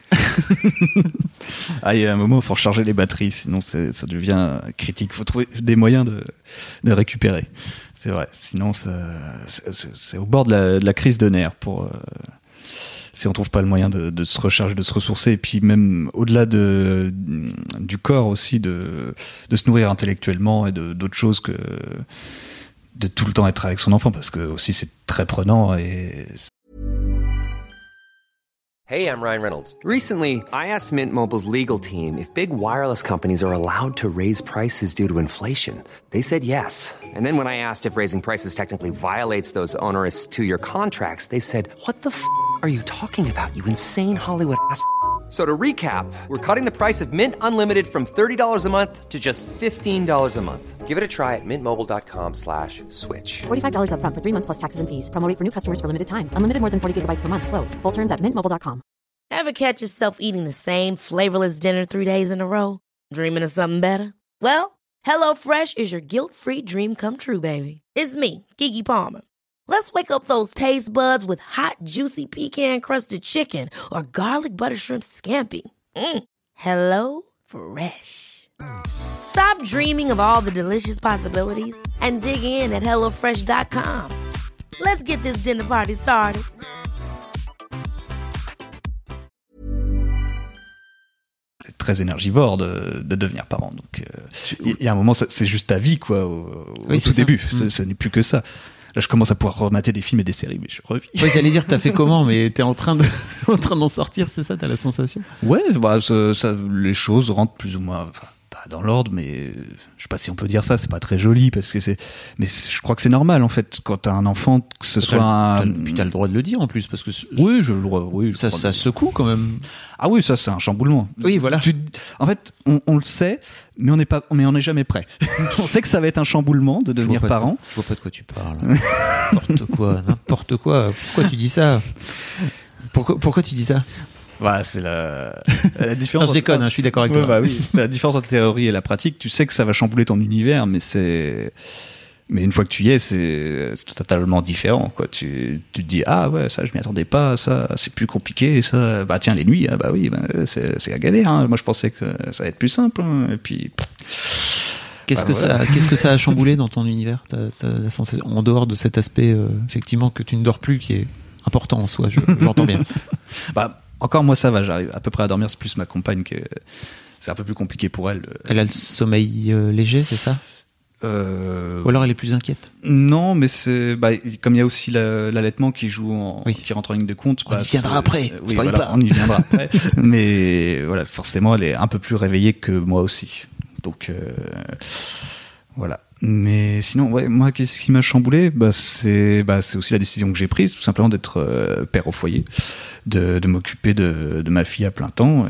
Il y a un moment, il faut recharger les batteries, sinon ça devient critique. Il faut trouver des moyens de récupérer. C'est vrai, sinon c'est au bord de la crise de nerfs si on trouve pas le moyen de se recharger, de se ressourcer, et puis même au-delà du corps aussi, de se nourrir intellectuellement et d'autres choses que de tout le temps être avec son enfant, parce que aussi c'est très prenant. Hey, I'm Ryan Reynolds. Recently, I asked Mint Mobile's legal team if big wireless companies are allowed to raise prices due to inflation. They said yes. And then when I asked if raising prices technically violates those onerous 2-year contracts, they said, "What the f*** are you talking about, you insane Hollywood ass?" So to recap, we're cutting the price of Mint Unlimited from $30 a month to just $15 a month. Give it a try at mintmobile.com/switch. $45 up front for 3 months plus taxes and fees. Promo rate for new customers for limited time. Unlimited more than 40 gigabytes per month. Slows full terms at mintmobile.com. Ever catch yourself eating the same flavorless dinner 3 days in a row? Dreaming of something better? Well, HelloFresh is your guilt-free dream come true, baby. It's me, Keke Palmer. Let's wake up those taste buds with hot, juicy pecan-crusted chicken or garlic butter shrimp scampi. Hello Fresh. Stop dreaming of all the delicious possibilities and dig in at HelloFresh.com. Let's get this dinner party started. C'est très énergivore de devenir parent. Donc, il y a un moment, c'est juste ta vie, quoi, au tout début. Ce n'est plus que ça. Là, je commence à pouvoir remater des films et des séries, mais je revis. Ouais, j'allais dire, t'as fait comment, mais t'es en train d'en sortir, c'est ça, t'as la sensation? Ouais, les choses rentrent plus ou moins, pas dans l'ordre, mais je sais pas si on peut dire ça, c'est pas très joli, parce que mais je crois que c'est normal, en fait, quand t'as un enfant, que ce soit Puis t'as le droit de le dire, en plus, parce que oui, j'ai le droit, oui. Ça secoue, quand même. Ah oui, ça, c'est un chamboulement. Oui, voilà. En fait, on le sait, mais on n'est jamais prêt. On sait que ça va être un chamboulement de devenir parent. Je vois pas de quoi tu parles. N'importe quoi. Pourquoi tu dis ça? Pourquoi tu dis ça? Voilà, c'est la différence. Non, je déconne, je suis d'accord avec toi. Bah oui, c'est la différence entre la théorie et la pratique. Tu sais que ça va chambouler ton univers, mais une fois que tu y es, c'est totalement différent, quoi. Tu te dis, ah ouais, ça je m'y attendais pas, ça c'est plus compliqué, ça, bah tiens, les nuits, bah oui, c'est la galère, hein. Moi je pensais que ça allait être plus simple, hein. Et puis qu'est-ce que ça a chamboulé dans ton univers? T'as la sensation, en dehors de cet aspect effectivement que tu ne dors plus, qui est important en soi, j'entends bien. Bah encore moi ça va, j'arrive à peu près à dormir. C'est plus ma compagne que c'est un peu plus compliqué pour elle. Elle a le sommeil léger, c'est ça? Ou alors elle est plus inquiète? Non, mais comme il y a aussi l'allaitement qui qui rentre en ligne de compte. On y viendra après. Oui, voilà, on y viendra après. Mais voilà, forcément, elle est un peu plus réveillée que moi aussi. Donc voilà. Mais sinon, ouais, moi, qu'est-ce qui m'a chamboulé? C'est aussi la décision que j'ai prise, tout simplement d'être père au foyer, de m'occuper de ma fille à plein temps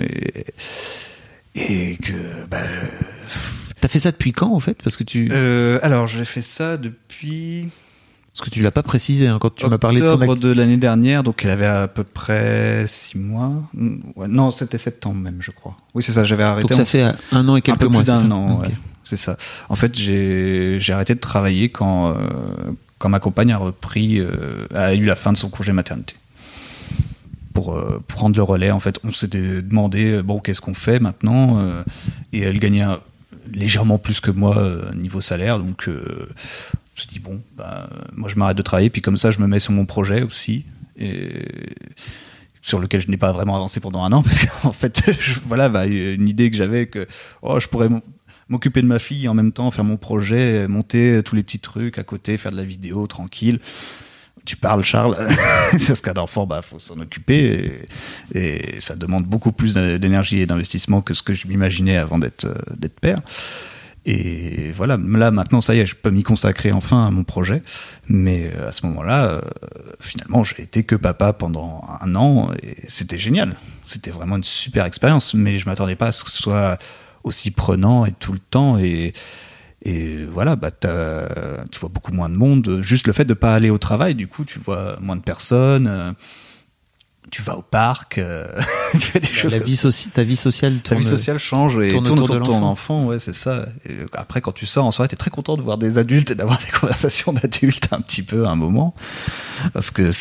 et que. T'as fait ça depuis quand, en fait? Parce que alors, j'ai fait ça depuis. Parce que tu l'as pas précisé, hein, quand tu m'as parlé de ton octobre de l'année dernière, donc elle avait à peu près 6 mois. Ouais, non, c'était septembre même, je crois. Oui, c'est ça, j'avais arrêté. Donc ça fait 1 an et quelques mois, c'est ça? Un peu plus d'1 an, okay. Ouais, c'est ça. En fait, j'ai arrêté de travailler quand ma compagne a eu la fin de son congé maternité. Pour prendre le relais, en fait, on s'était demandé, qu'est-ce qu'on fait maintenant? Et elle gagnait légèrement plus que moi niveau salaire, donc je me suis dit moi je m'arrête de travailler, puis comme ça je me mets sur mon projet aussi, et sur lequel je n'ai pas vraiment avancé pendant un an, parce qu'en fait, une idée que j'avais que je pourrais m'occuper de ma fille et en même temps faire mon projet, monter tous les petits trucs à côté, faire de la vidéo tranquille. Tu parles, Charles, parce qu'un enfant, faut s'en occuper et ça demande beaucoup plus d'énergie et d'investissement que ce que je m'imaginais avant d'être père. Et voilà, là maintenant ça y est, je peux m'y consacrer enfin à mon projet, mais à ce moment-là, finalement j'ai été que papa pendant un an et c'était génial, c'était vraiment une super expérience, mais je m'attendais pas à ce que ce soit aussi prenant et tout le temps et voilà, tu vois beaucoup moins de monde, juste le fait de pas aller au travail, du coup tu vois moins de personnes. Tu vas au parc, tu fais des choses. Ta vie sociale change et tourne autour de ton enfant, ouais, c'est ça. Et après, quand tu sors en soirée, t'es très content de voir des adultes et d'avoir des conversations d'adultes un petit peu à un moment, parce que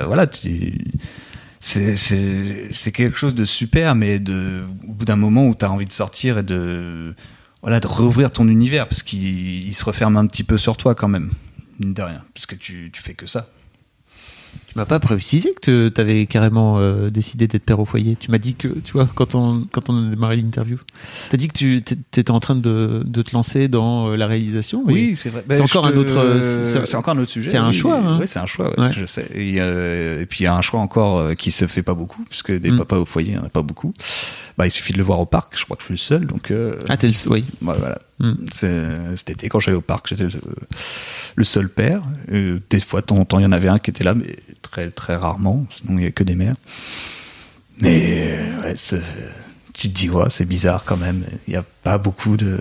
c'est quelque chose de super, mais au bout d'un moment où t'as envie de sortir et de rouvrir ton univers, parce qu'il se referme un petit peu sur toi quand même, mine de rien, parce que tu fais que ça. Tu m'as pas précisé que tu avais carrément décidé d'être père au foyer. Tu m'as dit que, tu vois, quand on a démarré l'interview, tu as dit que tu étais en train de te lancer dans la réalisation. Oui, c'est vrai. C'est encore un autre sujet. C'est un choix. Hein. Oui, c'est un choix, ouais. Je sais. Et puis il y a un choix encore qui se fait pas beaucoup, puisque des papas au foyer, il n'y en a pas beaucoup. Il suffit de le voir au parc, je crois que je suis le seul. Donc, t'es le seul, oui. Voilà. Cet été, quand j'allais au parc, j'étais le seul père. Des fois, de temps en temps, il y en avait un qui était là, mais très, très rarement. Sinon, il n'y a que des mères. Mais tu te dis, c'est bizarre quand même. Il n'y a pas beaucoup de...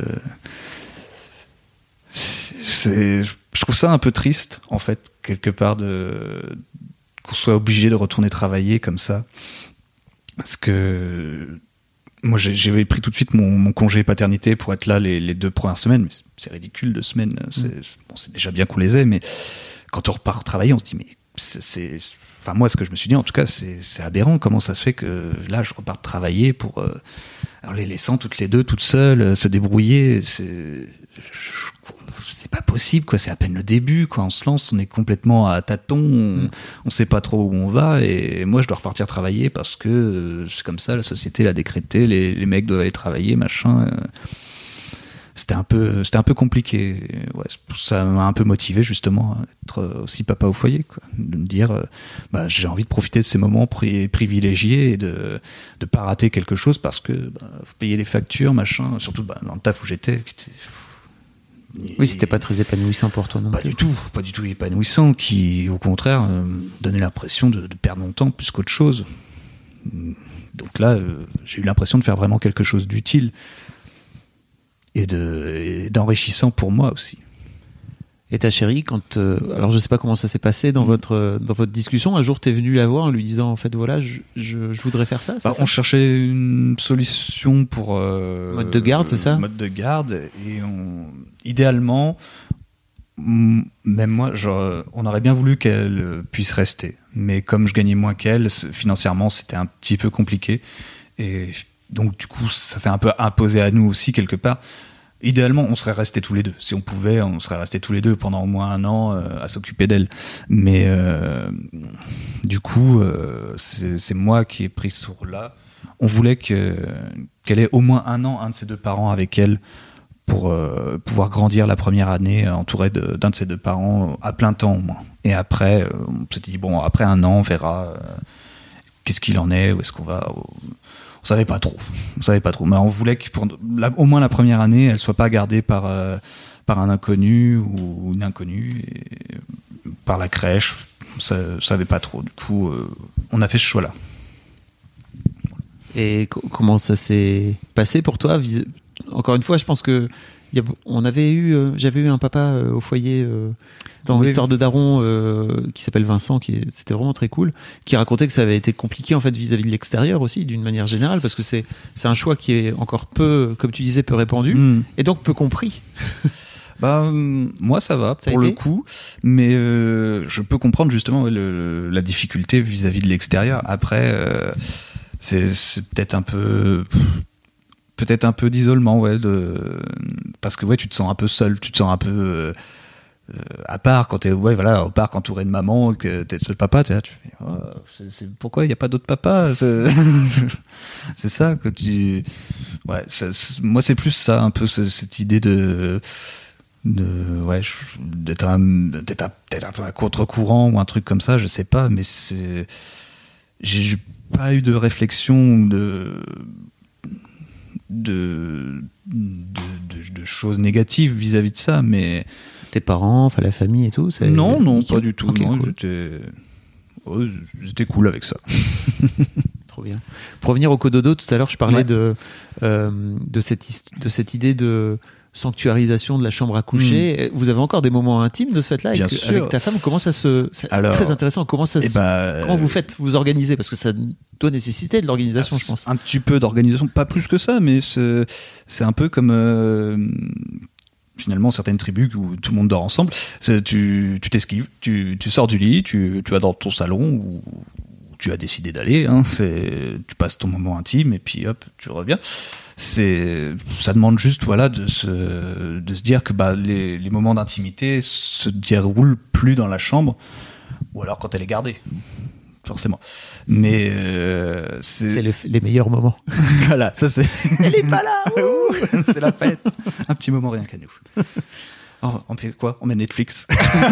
Je trouve ça un peu triste, en fait, quelque part, qu'on soit obligé de retourner travailler comme ça. Parce que... Moi, j'avais pris tout de suite mon congé paternité pour être là les 2 premières semaines, mais c'est ridicule, 2 semaines. C'est déjà bien qu'on les ait, mais quand on repart travailler, on se dit, mais enfin, moi, ce que je me suis dit, en tout cas, c'est aberrant. Comment ça se fait que là, je repars travailler pour, alors les laissant toutes les deux, toutes seules, se débrouiller, c'est pas possible, quoi. C'est à peine le début, quoi. On se lance, on est complètement à tâtons, on sait pas trop où on va, et moi je dois repartir travailler parce que c'est comme ça, la société l'a décrété, les mecs doivent aller travailler, machin. C'était un peu compliqué. Ouais, ça m'a un peu motivé justement à être aussi papa au foyer, quoi. De me dire, j'ai envie de profiter de ces moments privilégiés et de pas rater quelque chose parce que faut payer les factures, machin. Surtout dans le taf où j'étais. Oui, c'était pas très épanouissant pour toi non plus. Pas du tout épanouissant, qui au contraire donnait l'impression de perdre mon temps plus qu'autre chose. Donc là, j'ai eu l'impression de faire vraiment quelque chose d'utile et d'enrichissant pour moi aussi. Et ta chérie, alors je sais pas comment ça s'est passé dans votre discussion, un jour t'es venu la voir en lui disant en fait voilà, je voudrais faire ça. On cherchait une solution pour mode de garde, c'est ça ? Mode de garde, et idéalement, même moi, on aurait bien voulu qu'elle puisse rester, mais comme je gagnais moins qu'elle, financièrement c'était un petit peu compliqué, et donc du coup ça s'est un peu imposé à nous aussi quelque part. Idéalement, on serait restés tous les deux. Si on pouvait, on serait restés tous les deux pendant au moins 1 an à s'occuper d'elle. Mais du coup, c'est moi qui ai pris ce rôle-là. On voulait qu'elle ait au moins 1 an, un de ses 2 parents avec elle, pour pouvoir grandir la première année entourée d'un de ses 2 parents à plein temps au moins. Et après, on s'était dit, après 1 an, on verra qu'est-ce qu'il en est, où est-ce qu'on va... On savait pas trop. Mais on voulait que au moins la première année, elle soit pas gardée par un inconnu ou une inconnue, et par la crèche. On savait pas trop. Du coup, on a fait ce choix-là. Et comment ça s'est passé pour toi ? Encore une fois, je pense que j'avais eu un papa au foyer dans l'histoire de Daron qui s'appelle Vincent, c'était vraiment très cool, qui racontait que ça avait été compliqué en fait vis-à-vis de l'extérieur aussi, d'une manière générale, parce que c'est un choix qui est encore peu, comme tu disais, peu répandu et donc peu compris. Moi ça va pour le coup, mais je peux comprendre justement la difficulté vis-à-vis de l'extérieur. Après, c'est peut-être un peu d'isolement, parce que tu te sens un peu seul, tu te sens un peu à part quand t'es au parc entouré de maman, que t'es le seul papa, tu fais, Pourquoi il n'y a pas d'autre papa? C'est ça que tu... Ouais, moi, c'est plus ça, un peu cette idée d'être peut-être un peu à contre-courant ou un truc comme ça, je sais pas, mais j'ai pas eu de réflexion de choses négatives vis-à-vis de ça, mais Tes parents, enfin la famille et tout, c'est non, nickel. pas du tout. Okay, non, cool. j'étais cool avec ça. Trop bien. Pour revenir au cododo, tout à l'heure, je parlais de cette idée de sanctuarisation de la chambre à coucher. Vous avez encore des moments intimes de ce fait-là Bien sûr. avec ta femme? Comment ça se... C'est Alors, très intéressant. Comment vous faites? Vous organisez? Parce que ça doit nécessiter de l'organisation, je pense. Un petit peu d'organisation, pas plus que ça, mais c'est un peu comme... finalement, certaines tribus où tout le monde dort ensemble, tu t'esquives, tu sors du lit, tu vas dans ton salon où tu as décidé d'aller, hein, tu passes ton moment intime et puis hop, tu reviens. Ça demande juste de se dire que les moments d'intimité se déroulent plus dans la chambre, ou alors quand elle est gardée, forcément. Mais c'est les meilleurs moments. Voilà, ça c'est. Elle est pas là. C'est la fête. Un petit moment rien qu'à nous. Oh, on fait quoi? On met Netflix.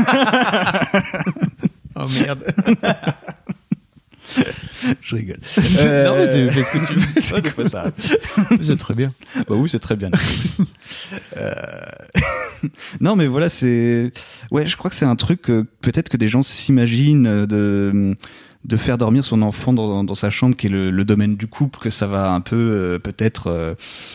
Oh merde. Je rigole. Non, mais tu fais ce que tu veux. C'est que ça. C'est très bien. Bah oui, c'est très bien. Non, mais voilà, ouais, je crois que c'est un truc peut-être que des gens s'imaginent de faire dormir son enfant dans sa chambre, qui est le domaine du couple, que ça va un peu peut-être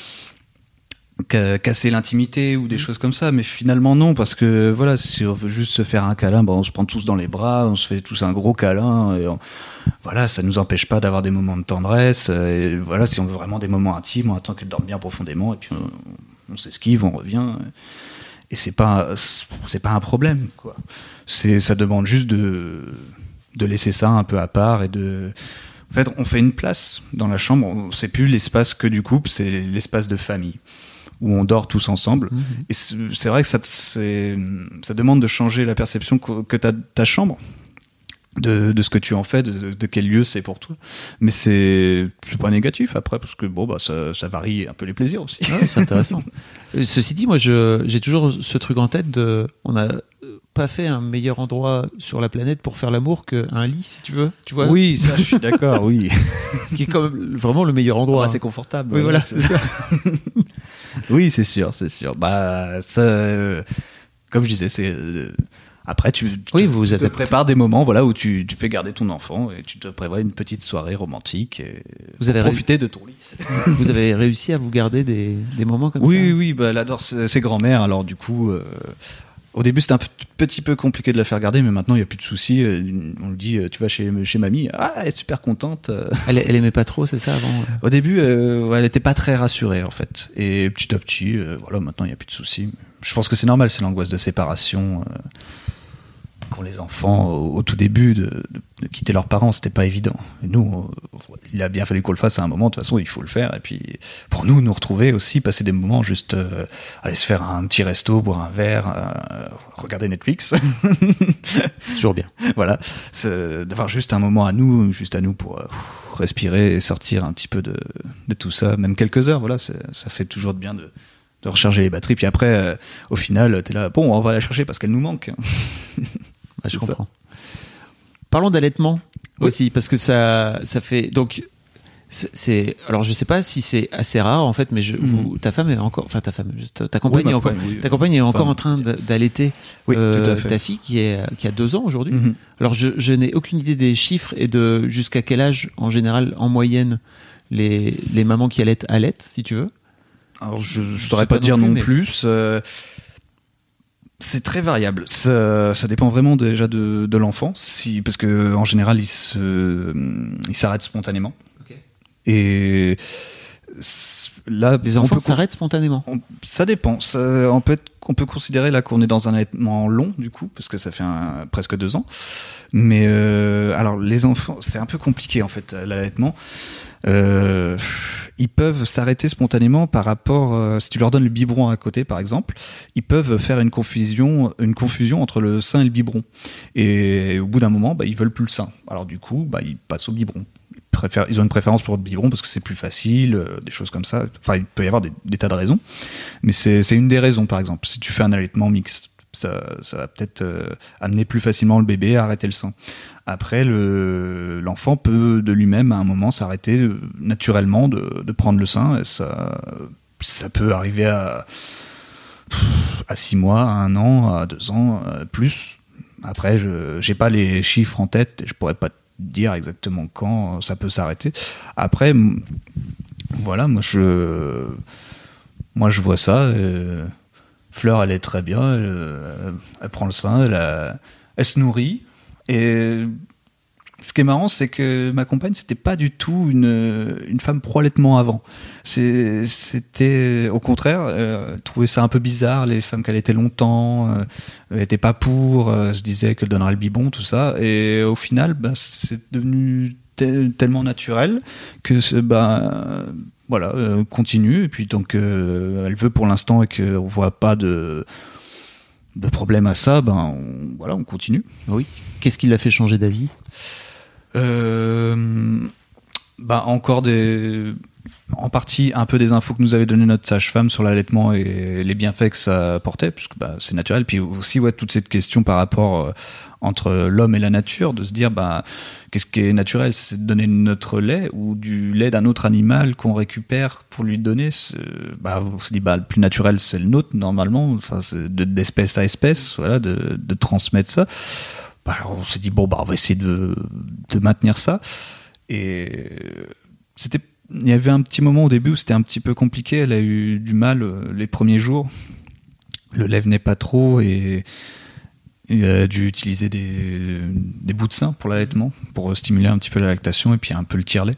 casser l'intimité ou des choses comme ça, mais finalement non, parce que voilà, si on veut juste se faire un câlin, on se prend tous dans les bras, on se fait tous un gros câlin, et voilà, ça nous empêche pas d'avoir des moments de tendresse, et voilà, si on veut vraiment des moments intimes, on attend qu'elle dorme bien profondément, et puis on s'esquive, on revient, et c'est pas un problème, quoi. Ça demande juste de laisser ça un peu à part, et en fait, on fait une place dans la chambre, c'est plus l'espace que du couple, c'est l'espace de famille, où on dort tous ensemble. Mmh. Et c'est vrai que ça demande de changer la perception que t'as de ta chambre, de ce que tu en fais, de quel lieu c'est pour toi. Mais c'est pas négatif après, parce que ça varie un peu les plaisirs aussi. Ouais, c'est intéressant. Ceci dit, moi j'ai toujours ce truc en tête on n'a pas fait un meilleur endroit sur la planète pour faire l'amour qu'un lit, si tu veux. Tu vois? Oui, ça je suis d'accord, oui. Ce qui est quand même vraiment le meilleur endroit. C'est confortable. Oui, voilà, c'est ça. Oui, c'est sûr. Ça, comme je disais, après, tu te prépares des moments, où tu fais garder ton enfant et tu te prévois une petite soirée romantique. Et vous avez profiter de ton lit. Vous avez réussi à vous garder des moments comme ça? Oui, elle adore ses grands-mères, alors du coup. Au début, c'était un petit peu compliqué de la faire garder, mais maintenant, il n'y a plus de soucis. On lui dit, tu vas chez mamie. Ah, elle est super contente. Elle aimait pas trop, c'est ça, avant? Au début, elle n'était pas très rassurée, en fait. Et petit à petit, maintenant, il n'y a plus de soucis. Je pense que c'est normal, c'est l'angoisse de séparation qu'ont les enfants au tout début, de quitter leurs parents. C'était pas évident. Et nous, il a bien fallu qu'on le fasse à un moment. De toute façon, il faut le faire. Et puis, pour nous retrouver aussi, passer des moments juste aller se faire un petit resto, boire un verre, regarder Netflix. Toujours bien. Voilà, d'avoir juste un moment à nous pour respirer et sortir un petit peu de tout ça, même quelques heures. Voilà, ça fait toujours de bien de recharger les batteries. Puis après, au final, t'es là, on va la chercher parce qu'elle nous manque. Je comprends. Parlons d'allaitement aussi, parce que ça fait donc. Alors je sais pas si c'est assez rare en fait, mais ta femme est encore, enfin ta compagne est encore, ta compagne est encore en train d'allaiter ta fille qui a 2 ans aujourd'hui. Mm-hmm. Alors je n'ai aucune idée des chiffres et de jusqu'à quel âge en général, en moyenne, les mamans qui allaitent, si tu veux. Alors je saurais pas dire non plus. C'est très variable. Ça dépend vraiment déjà de l'enfant, parce que en général il s'arrête spontanément. Okay. Et là, Les enfants s'arrêtent spontanément. Ça dépend. On peut considérer là qu'on est dans un allaitement long, du coup, parce que ça fait presque 2 ans. Mais alors, les enfants, c'est un peu compliqué, en fait, l'allaitement. Ils peuvent s'arrêter spontanément par rapport, si tu leur donnes le biberon à côté, par exemple, ils peuvent faire une confusion entre le sein et le biberon. Et au bout d'un moment, ils veulent plus le sein. Alors du coup, ils passent au biberon. Ils ont une préférence pour le biberon parce que c'est plus facile, des choses comme ça. Enfin, il peut y avoir des tas de raisons. Mais c'est une des raisons, par exemple. Si tu fais un allaitement mixte, ça va peut-être amener plus facilement le bébé à arrêter le sein. Après, l'enfant peut de lui-même à un moment s'arrêter naturellement de prendre le sein. Et ça peut arriver à 6 mois, à 1 an, à 2 ans, plus. Après, j'ai pas les chiffres en tête et je pourrais pas te dire exactement quand ça peut s'arrêter. Après, voilà, moi je vois ça. Fleur, elle est très bien, elle prend le sein, elle se nourrit. Et ce qui est marrant, c'est que ma compagne, c'était pas du tout une femme pro-allaitement avant. C'était au contraire, elle trouvait ça un peu bizarre, les femmes qui allaitaient longtemps, elle était pas pour, se disait qu'elle donnerait le biberon, tout ça. Et au final, c'est devenu tellement naturel que voilà, continue. Et puis donc, elle veut pour l'instant et qu'on voit pas de problème à ça, on continue. Oui. Qu'est-ce qui l'a fait changer d'avis ? Encore en partie un peu des infos que nous avait donné notre sage-femme sur l'allaitement et les bienfaits que ça apportait, puisque c'est naturel. Puis aussi toute cette question par rapport entre l'homme et la nature, de se dire qu'est-ce qui est naturel, c'est de donner notre lait ou du lait d'un autre animal qu'on récupère pour lui donner. On se dit le plus naturel c'est le nôtre normalement, enfin c'est d'espèce à espèce, voilà, de transmettre ça. Alors on s'est dit on va essayer de maintenir ça. Et il y avait un petit moment au début où c'était un petit peu compliqué. Elle a eu du mal les premiers jours. Le lait venait pas trop et elle a dû utiliser des bouts de sein pour l'allaitement, pour stimuler un petit peu la lactation et puis un peu le tire-lait.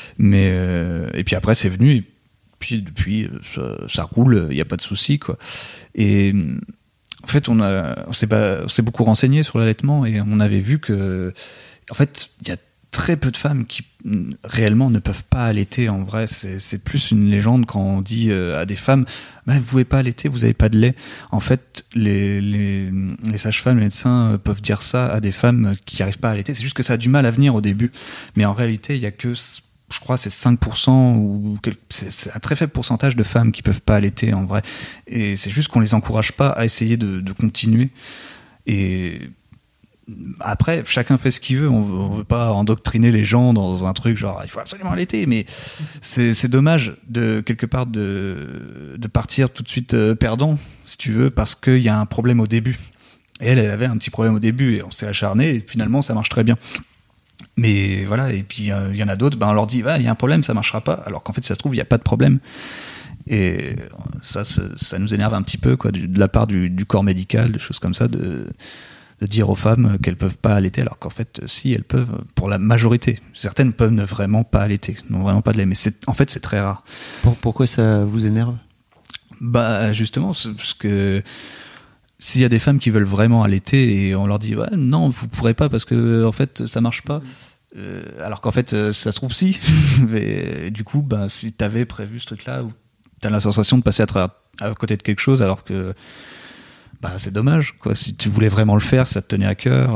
Et puis après c'est venu et puis depuis ça roule, il n'y a pas de souci quoi. Et en fait on s'est beaucoup renseigné sur l'allaitement et on avait vu que en fait il y a très peu de femmes qui réellement ne peuvent pas allaiter. En vrai, c'est plus une légende quand on dit à des femmes vous pouvez pas allaiter, vous avez pas de lait. En fait, les sages-femmes, les médecins peuvent dire ça à des femmes qui arrivent pas à allaiter. C'est juste que ça a du mal à venir au début. Mais en réalité, il y a que, je crois, c'est 5% ou c'est un très faible pourcentage de femmes qui peuvent pas allaiter en vrai. Et c'est juste qu'on les encourage pas à essayer de continuer. Et après, chacun fait ce qu'il veut. On veut pas endoctriner les gens dans un truc genre il faut absolument allaiter, mais c'est dommage de quelque part de partir tout de suite perdant, si tu veux, parce qu'il y a un problème au début. Et elle avait un petit problème au début et on s'est acharné et finalement ça marche très bien. Mais voilà, et puis il y en a d'autres, on leur dit il y a un problème, ça marchera pas, alors qu'en fait si ça se trouve il y a pas de problème. Et ça nous énerve un petit peu quoi, de la part du corps médical, des choses comme ça, de dire aux femmes qu'elles peuvent pas allaiter, alors qu'en fait, si, elles peuvent, pour la majorité. Certaines peuvent ne vraiment pas allaiter, n'ont vraiment pas de lait, mais en fait, c'est très rare. Pourquoi ça vous énerve ? Justement, c'est parce que s'il y a des femmes qui veulent vraiment allaiter et on leur dit non, vous pourrez pas parce que en fait, ça marche pas. Alors qu'en fait, ça se trouve si. Mais du coup, si t'avais prévu ce truc-là, où t'as la sensation de passer à côté de quelque chose, alors que c'est dommage quoi. Si tu voulais vraiment le faire, ça te tenait à cœur,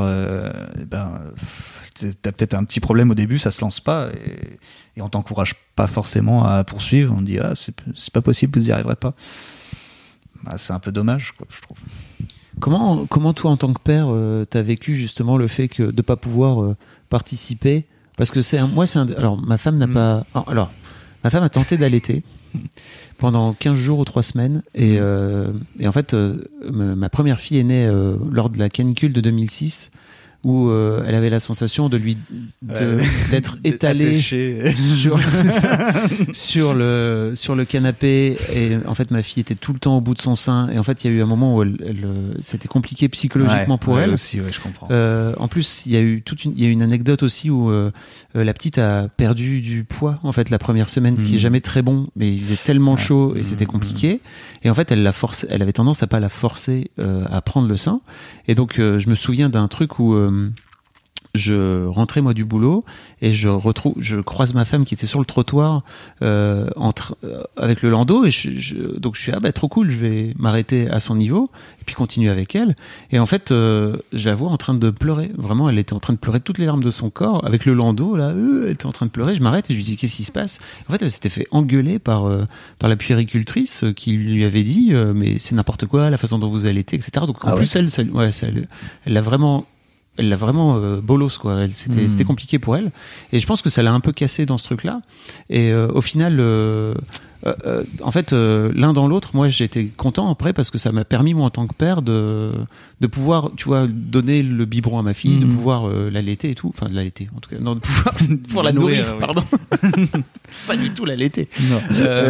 t'as peut-être un petit problème au début, ça se lance pas et on t'encourage pas forcément à poursuivre. On dit c'est pas possible, vous y arriverez pas. C'est un peu dommage quoi, je trouve. Comment toi en tant que père t'as vécu justement le fait de pas pouvoir participer, parce que alors ma femme n'a pas ma femme a tenté d'allaiter pendant 15 jours ou 3 semaines et en fait ma première fille est née lors de la canicule de 2006 où elle avait la sensation de lui d'être étalé sur le canapé, et en fait ma fille était tout le temps au bout de son sein, et en fait il y a eu un moment où c'était compliqué psychologiquement pour elle aussi, je comprends. En plus il y a eu une anecdote aussi où la petite a perdu du poids en fait la première semaine, ce qui est jamais très bon, mais il faisait tellement chaud et c'était compliqué, et en fait elle avait tendance à pas la forcer à prendre le sein, et donc je me souviens d'un truc où je rentrais moi du boulot et je croise ma femme qui était sur le trottoir avec le landau, et donc je suis trop cool, je vais m'arrêter à son niveau et puis continuer avec elle, et en fait je la vois en train de pleurer, vraiment elle était en train de pleurer toutes les larmes de son corps avec le landau là, elle était en train de pleurer, je m'arrête et je lui dis qu'est-ce qui se passe, en fait elle s'était fait engueuler par la puéricultrice qui lui avait dit mais c'est n'importe quoi la façon dont vous allaitez, etc. Donc en plus elle l'a vraiment bolos quoi. C'était compliqué pour elle, et je pense que ça l'a un peu cassé dans ce truc-là. Et au final, en fait, l'un dans l'autre, moi j'étais content après parce que ça m'a permis moi en tant que père de pouvoir, tu vois, donner le biberon à ma fille, de pouvoir l'allaiter et tout, enfin de l'allaiter en tout cas, non, de pouvoir la nourrir, pardon. Pas du tout l'allaiter. Non.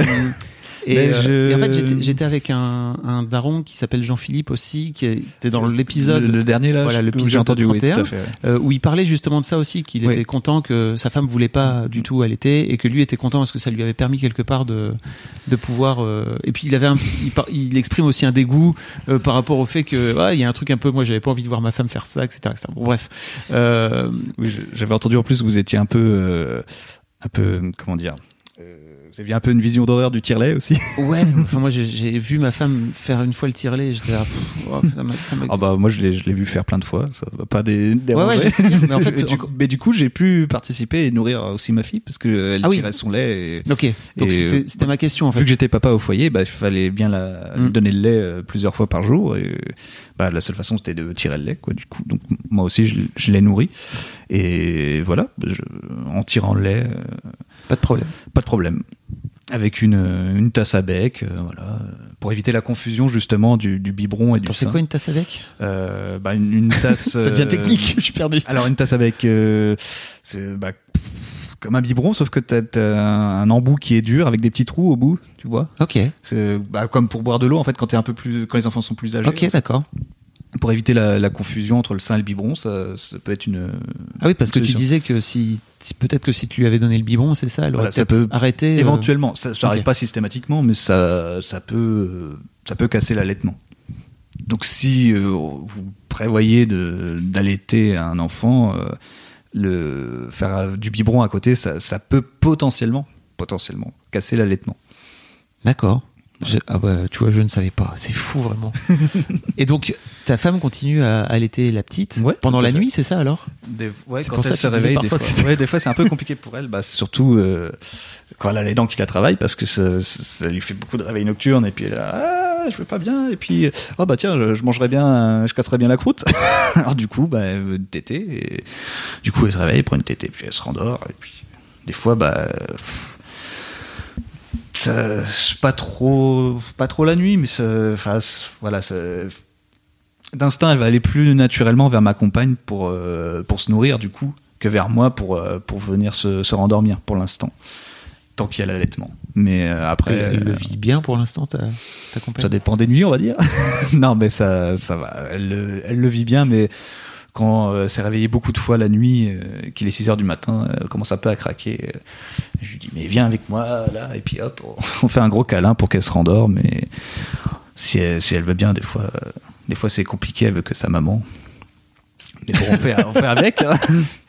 Et en fait, j'étais avec un daron qui s'appelle Jean-Philippe aussi, qui était dans l'épisode le dernier là, voilà, l'épisode j'ai entendu 31, oui, tout à fait, où il parlait justement de ça aussi, qu'il était content que sa femme voulait pas du tout allaiter, et que lui était content parce que ça lui avait permis quelque part de pouvoir. Et puis il exprime aussi un dégoût par rapport au fait que il y a un truc un peu, moi j'avais pas envie de voir ma femme faire ça, etc. Bon, bref. Oui, j'avais entendu en plus que vous étiez un peu comment dire. Vous aviez un peu une vision d'horreur du tire-lait aussi. Ouais, enfin moi j'ai vu ma femme faire une fois le tire-lait, et j'étais là, ça m'a... Ah bah moi je l'ai vu faire plein de fois, ça va pas déranger. Ouais, je sais bien, mais en fait mais du coup j'ai pu participer et nourrir aussi ma fille parce que elle tirait son lait. OK. Donc c'était ma question en fait. Vu que j'étais papa au foyer, il fallait bien lui donner le lait plusieurs fois par jour, et la seule façon c'était de tirer le lait quoi, du coup. Donc moi aussi je l'ai nourri, et voilà, en tirant le lait pas de problème. Avec une tasse à bec, voilà, pour éviter la confusion justement du biberon et du sein. C'est quoi une tasse à bec ? Une tasse. Ça devient technique, je suis perdu. Alors une tasse à bec, c'est comme un biberon, sauf que t'as un embout qui est dur avec des petits trous au bout, tu vois. Ok. C'est comme pour boire de l'eau en fait quand quand les enfants sont plus âgés. Ok, d'accord. Pour éviter la confusion entre le sein et le biberon, ça peut être une. Ah oui, parce que tu disais que peut-être que si tu lui avais donné le biberon, c'est ça, elle aurait peut-être arrêté. Éventuellement, ça n'arrive pas systématiquement, mais ça peut casser l'allaitement. Donc si vous prévoyez d'allaiter un enfant, faire du biberon à côté, ça peut potentiellement casser l'allaitement. D'accord. Tu vois, je ne savais pas. C'est fou, vraiment. Et donc, ta femme continue à allaiter la petite pendant la nuit, c'est ça alors ? Quand elle se réveille, des fois c'est un peu compliqué pour elle, surtout quand elle a les dents qui la travaillent, parce que ça lui fait beaucoup de réveils nocturnes, et puis elle je vais pas bien, et puis tiens, je mangerais bien, je casserais bien la croûte. Alors du coup, une tétée, et du coup elle se réveille, elle prend une tétée, puis elle se rendort, et puis des fois ça, pas trop la nuit, mais d'instinct elle va aller plus naturellement vers ma compagne pour se nourrir du coup que vers moi pour venir se rendormir pour l'instant, tant qu'il y a l'allaitement. Mais après elle le vit bien pour l'instant, ta compagne. Ça dépend des nuits, on va dire. Non, mais ça va, elle le vit bien, mais quand s'est réveillé beaucoup de fois la nuit, qu'il est 6h du matin, commence un peu à craquer. Je lui dis, mais viens avec moi, là, et puis hop, on fait un gros câlin pour qu'elle se rendorme. Mais si elle veut bien, des fois c'est compliqué, elle veut que sa maman. Mais bon, on fait avec. Hein.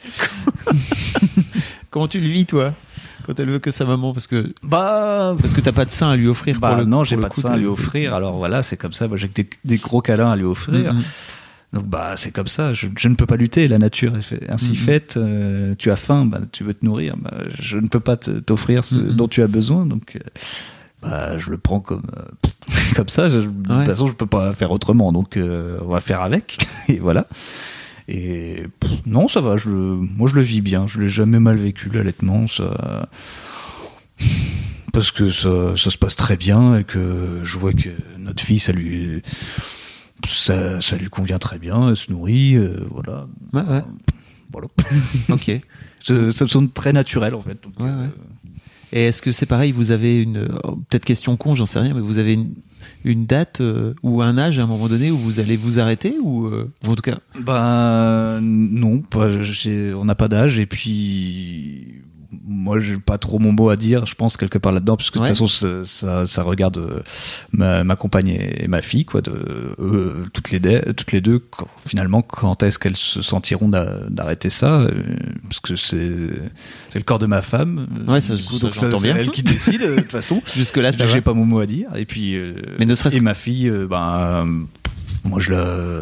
Comment tu le vis, toi, quand elle veut que sa maman, parce que t'as pas de sein à lui offrir. Non, j'ai pas de sein à lui offrir. Alors voilà, c'est comme ça. Moi, j'ai que des gros câlins à lui offrir. Donc c'est comme ça, je ne peux pas lutter, la nature est ainsi faite, tu as faim, tu veux te nourrir, je ne peux pas t'offrir ce dont tu as besoin, donc je le prends comme ça, de toute façon je peux pas faire autrement, donc on va faire avec, et voilà. Et non, ça va, moi je le vis bien, je l'ai jamais mal vécu l'allaitement, ça, parce que ça se passe très bien, et que je vois que notre fille, ça lui convient très bien, elle se nourrit, voilà. voilà. Ok. Ça sonne très naturel en fait. Donc, Ouais. Et est-ce que c'est pareil, vous avez peut-être question con, j'en sais rien, mais vous avez une date ou un âge à un moment donné où vous allez vous arrêter ou en tout cas non, on n'a pas d'âge et puis moi j'ai pas trop mon mot à dire, je pense quelque part là-dedans, puisque de toute façon ça regarde ma compagne et ma fille, quoi, toutes les deux, finalement, quand est-ce qu'elles se sentiront d'arrêter ça, parce que c'est le corps de ma femme, donc c'est elle qui décide de toute façon. Jusque là ça va. J'ai pas mon mot à dire et puis mais ne serait-ce et ma fille, moi je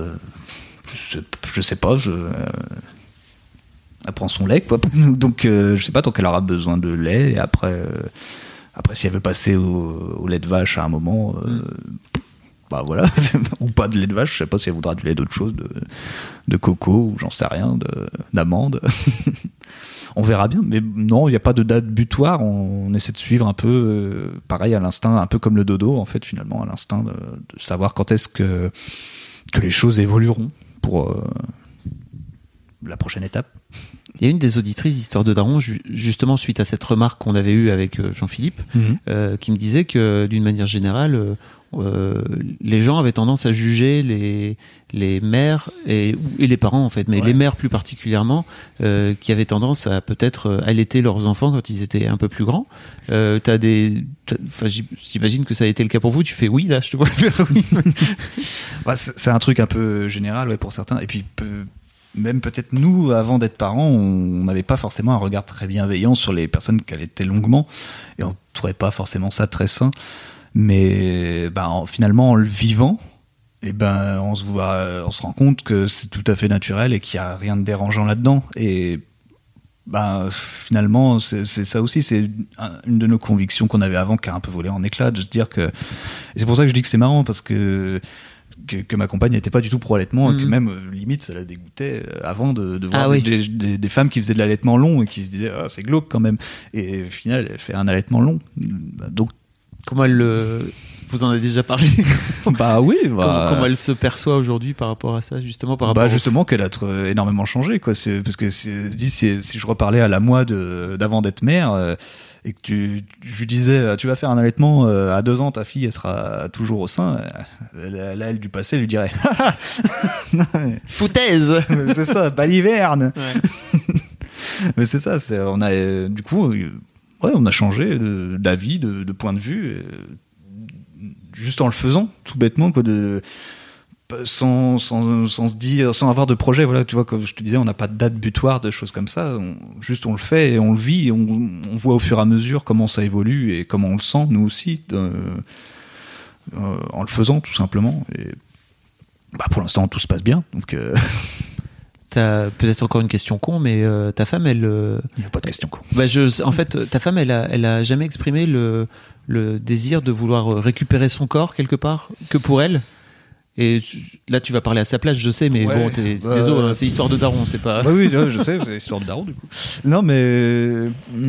sais pas, elle prend son lait, quoi. Donc je sais pas, tant qu'elle aura besoin de lait, et après si elle veut passer au lait de vache à un moment, bah voilà, ou pas de lait de vache, je sais pas si elle voudra du lait d'autre chose, de coco ou j'en sais rien, d'amande. On verra bien, mais non, il n'y a pas de date butoir, on essaie de suivre un peu pareil à l'instinct, un peu comme le dodo en fait, finalement, à l'instinct de savoir quand est-ce que les choses évolueront pour la prochaine étape. Il y a une des auditrices d'Histoire de Daron, justement suite à cette remarque qu'on avait eue avec Jean-Philippe, qui me disait que d'une manière générale, les gens avaient tendance à juger les mères et les parents en fait, mais les mères plus particulièrement, qui avaient tendance à peut-être allaiter leurs enfants quand ils étaient un peu plus grands. J'imagine que ça a été le cas pour vous. Tu fais oui là, je te vois faire oui. C'est un truc un peu général, pour certains, et puis même peut-être nous, avant d'être parents, on n'avait pas forcément un regard très bienveillant sur les personnes qui allaitaient longuement, et on trouvait pas forcément ça très sain. Mais finalement, en le vivant, on se rend compte que c'est tout à fait naturel et qu'il n'y a rien de dérangeant là-dedans. Et finalement, c'est ça aussi, c'est une de nos convictions qu'on avait avant, qui a un peu volé en éclats, de se dire que... Et c'est pour ça que je dis que c'est marrant, parce que ma compagne n'était pas du tout pro-allaitement, et que même limite ça la dégoûtait avant de voir des femmes qui faisaient de l'allaitement long et qui se disaient c'est glauque quand même, et au final elle fait un allaitement long. Donc comment vous en avez déjà parlé? Oui. Comment elle se perçoit aujourd'hui par rapport à ça, justement par rapport justement qu'elle a énormément changé, quoi. C'est parce que si je reparlais à la moi d'avant d'être mère, et que je lui disais tu vas faire un allaitement à 2 ans, ta fille elle sera toujours au sein, là elle du passé elle lui dirait foutaise. C'est ça, baliverne. Mais c'est ça, on a du coup on a changé d'avis, de point de vue, juste en le faisant, tout bêtement, quoi, sans se dire, sans avoir de projet, voilà, tu vois, comme je te disais, on n'a pas de date butoir, de choses comme ça, on le fait et on le vit, et on voit au fur et à mesure comment ça évolue et comment on le sent, nous aussi, en le faisant, tout simplement. Et pour l'instant, tout se passe bien, donc... T'as peut-être encore une question con, mais ta femme, elle... Il n'y a pas de question con. En fait, ta femme, elle a jamais exprimé le désir de vouloir récupérer son corps quelque part, que pour elle. Et là, tu vas parler à sa place, je sais, mais désolé, c'est Histoire de Daron, c'est pas... oui, je sais, c'est Histoire de Daron, du coup. Non, mais...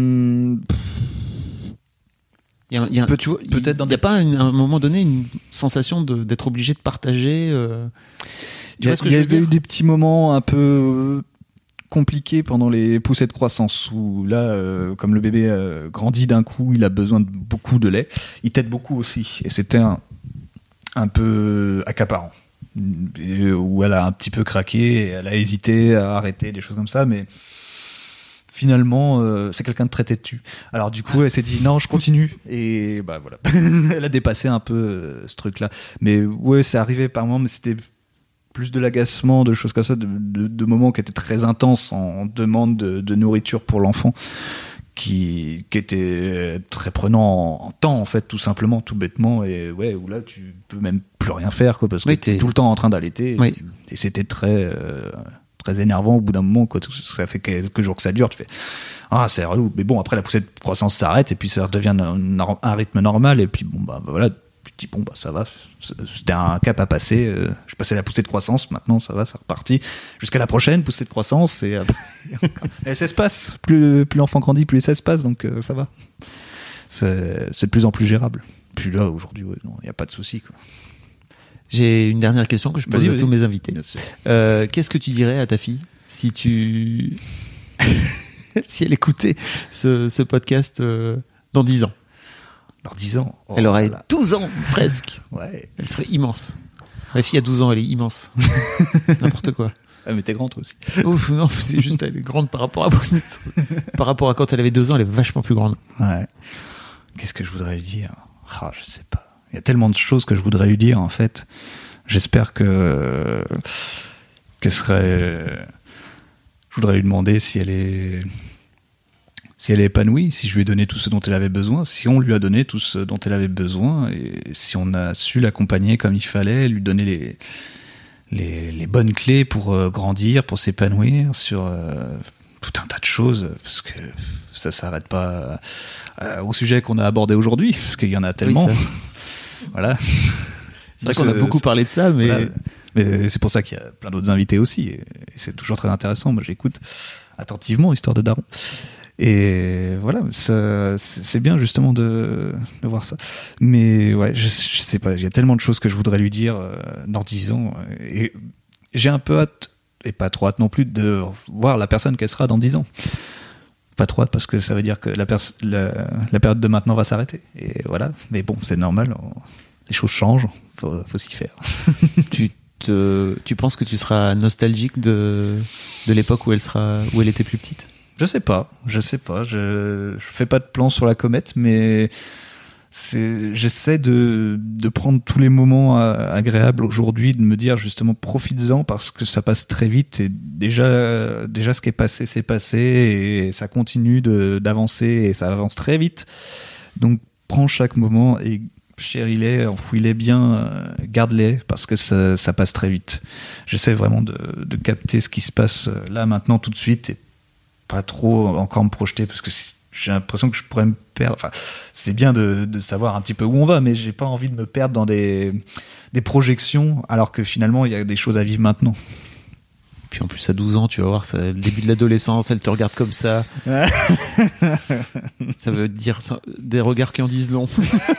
Il n'y a pas à un moment donné une sensation d'être obligé de partager... Il y avait eu des petits moments un peu compliqués pendant les poussées de croissance où là, comme le bébé grandit d'un coup, il a besoin de beaucoup de lait. Il tète beaucoup aussi, et c'était un peu accaparant. Où elle a un petit peu craqué, et elle a hésité à arrêter, des choses comme ça, mais finalement, c'est quelqu'un de très têtu. Alors du coup, elle s'est dit non, je continue, et voilà. Elle a dépassé un peu ce truc-là. Mais ouais, c'est arrivé par moments, mais c'était plus de l'agacement, de choses comme ça, de moments qui étaient très intenses en demande de nourriture pour l'enfant, qui était très prenant en temps, en fait, tout simplement, tout bêtement, et où là tu peux même plus rien faire, quoi, parce que t'es tout le temps en train d'allaiter, et c'était très énervant au bout d'un moment, quoi. Ça fait quelques jours que ça dure, tu fais c'est relou, mais bon, après la poussée de croissance s'arrête, et puis ça redevient un rythme normal, et puis voilà, tu te dis ça va, c'était un cap à passer, j'ai passé la poussée de croissance, maintenant ça va, c'est reparti jusqu'à la prochaine poussée de croissance, et ça se passe, plus l'enfant grandit, plus ça se passe, donc ça va, c'est de plus en plus gérable. Puis là aujourd'hui, il n'y a pas de souci, quoi. J'ai une dernière question que je pose à tous mes invités. Qu'est-ce que tu dirais à ta fille si elle écoutait ce podcast dans 10 ans. Dans 10 ans. Oh, Elle aurait là. 12 ans, presque. Ouais. Elle serait immense. Ma fille a 12 ans, elle est immense. C'est n'importe quoi. Ah, mais t'es grande toi aussi. Ouf, non, c'est juste, elle est grande par rapport à quand elle avait 2 ans, elle est vachement plus grande. Ouais. Qu'est-ce que je voudrais lui dire? Je sais pas. Il y a tellement de choses que je voudrais lui dire, en fait. J'espère qu'elle serait... Je voudrais lui demander si elle est épanouie, si je lui ai donné tout ce dont elle avait besoin, si on lui a donné tout ce dont elle avait besoin, et si on a su l'accompagner comme il fallait, lui donner les bonnes clés pour grandir, pour s'épanouir sur tout un tas de choses, parce que ça s'arrête pas au sujet qu'on a abordé aujourd'hui, parce qu'il y en a tellement. Oui, voilà. C'est vrai qu'on a beaucoup parlé de ça, mais... Voilà. Mais c'est pour ça qu'il y a plein d'autres invités aussi, et c'est toujours très intéressant. Moi, j'écoute attentivement Histoire de Daron. Et voilà, ça, c'est bien justement de voir ça. Mais ouais, je sais pas, il y a tellement de choses que je voudrais lui dire dans 10 ans. Et j'ai un peu hâte, et pas trop hâte non plus, de voir la personne qu'elle sera dans 10 ans. Pas trop hâte parce que ça veut dire que la période de maintenant va s'arrêter. Et voilà, mais bon, c'est normal, les choses changent, faut s'y faire. Tu penses que tu seras nostalgique de l'époque où elle était plus petite? Je sais pas. Je fais pas de plan sur la comète, mais j'essaie de prendre tous les moments agréables aujourd'hui, de me dire justement profites-en parce que ça passe très vite et déjà ce qui est passé c'est passé et ça continue d'avancer et ça avance très vite. Donc prends chaque moment et chéris-les, enfouis-les bien, garde-les parce que ça passe très vite. J'essaie vraiment de capter ce qui se passe là maintenant tout de suite et pas trop encore me projeter parce que j'ai l'impression que je pourrais me perdre. Enfin, c'est bien de savoir un petit peu où on va, mais j'ai pas envie de me perdre dans des projections alors que finalement il y a des choses à vivre maintenant. Puis en plus à 12 ans, tu vas voir, c'est le début de l'adolescence, elle te regarde comme ça. Ça veut dire des regards qui en disent long.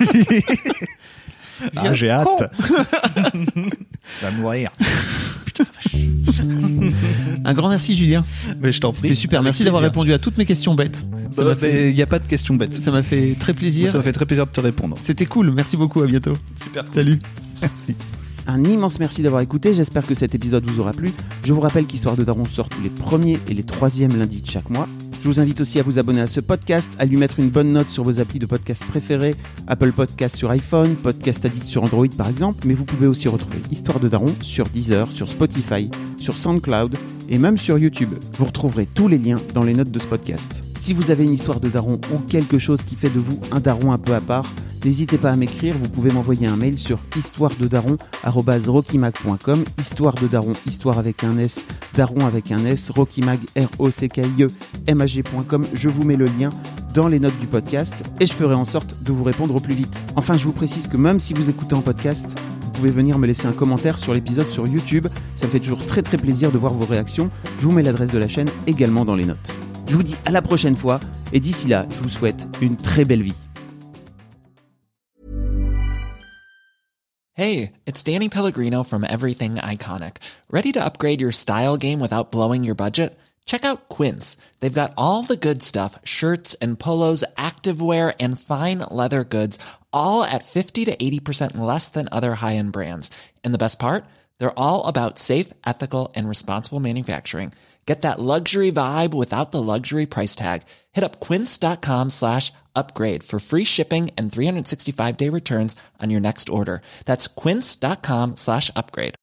J'ai hâte. Va mourir. Putain, la vache. Un grand merci Julien. Mais je t'en prie. C'était super, Avec merci d'avoir plaisir. répondu à toutes mes questions bêtes. Il n'y a pas de questions bêtes. Ça m'a fait très plaisir. Ça m'a fait très plaisir de te répondre. C'était cool, merci beaucoup, à bientôt. Super. Salut. Merci. Un immense merci d'avoir écouté, j'espère que cet épisode vous aura plu. Je vous rappelle qu'Histoire de Daron sort tous les premiers et les 3e lundis de chaque mois. Je vous invite aussi à vous abonner à ce podcast, à lui mettre une bonne note sur vos applis de podcast préférés, Apple Podcast sur iPhone, Podcast Addict sur Android par exemple, mais vous pouvez aussi retrouver Histoire de Daron sur Deezer, sur Spotify, sur SoundCloud et même sur YouTube. Vous retrouverez tous les liens dans les notes de ce podcast. Si vous avez une histoire de daron ou quelque chose qui fait de vous un daron un peu à part, n'hésitez pas à m'écrire, vous pouvez m'envoyer un mail sur histoirededaron@rockymag.com, histoire de daron, histoire avec un S, daron avec un S, rockymag, ROCKIE-MAG.com, je vous mets le lien dans les notes du podcast et je ferai en sorte de vous répondre au plus vite. Enfin, je vous précise que même si vous écoutez en podcast, vous pouvez venir me laisser un commentaire sur l'épisode sur YouTube, ça me fait toujours très très plaisir de voir vos réactions, je vous mets l'adresse de la chaîne également dans les notes. Je vous dis à la prochaine fois et d'ici là, je vous souhaite une très belle vie. Hey, it's Danny Pellegrino from Everything Iconic. Ready to upgrade your style game without blowing your budget? Check out Quince. They've got all the good stuff, shirts and polos, activewear, and fine leather goods, all at 50 to 80% less than other high-end brands. And the best part? They're all about safe, ethical, and responsible manufacturing. Get that luxury vibe without the luxury price tag. Hit up quince.com/upgrade for free shipping and 365-day returns on your next order. That's quince.com/upgrade.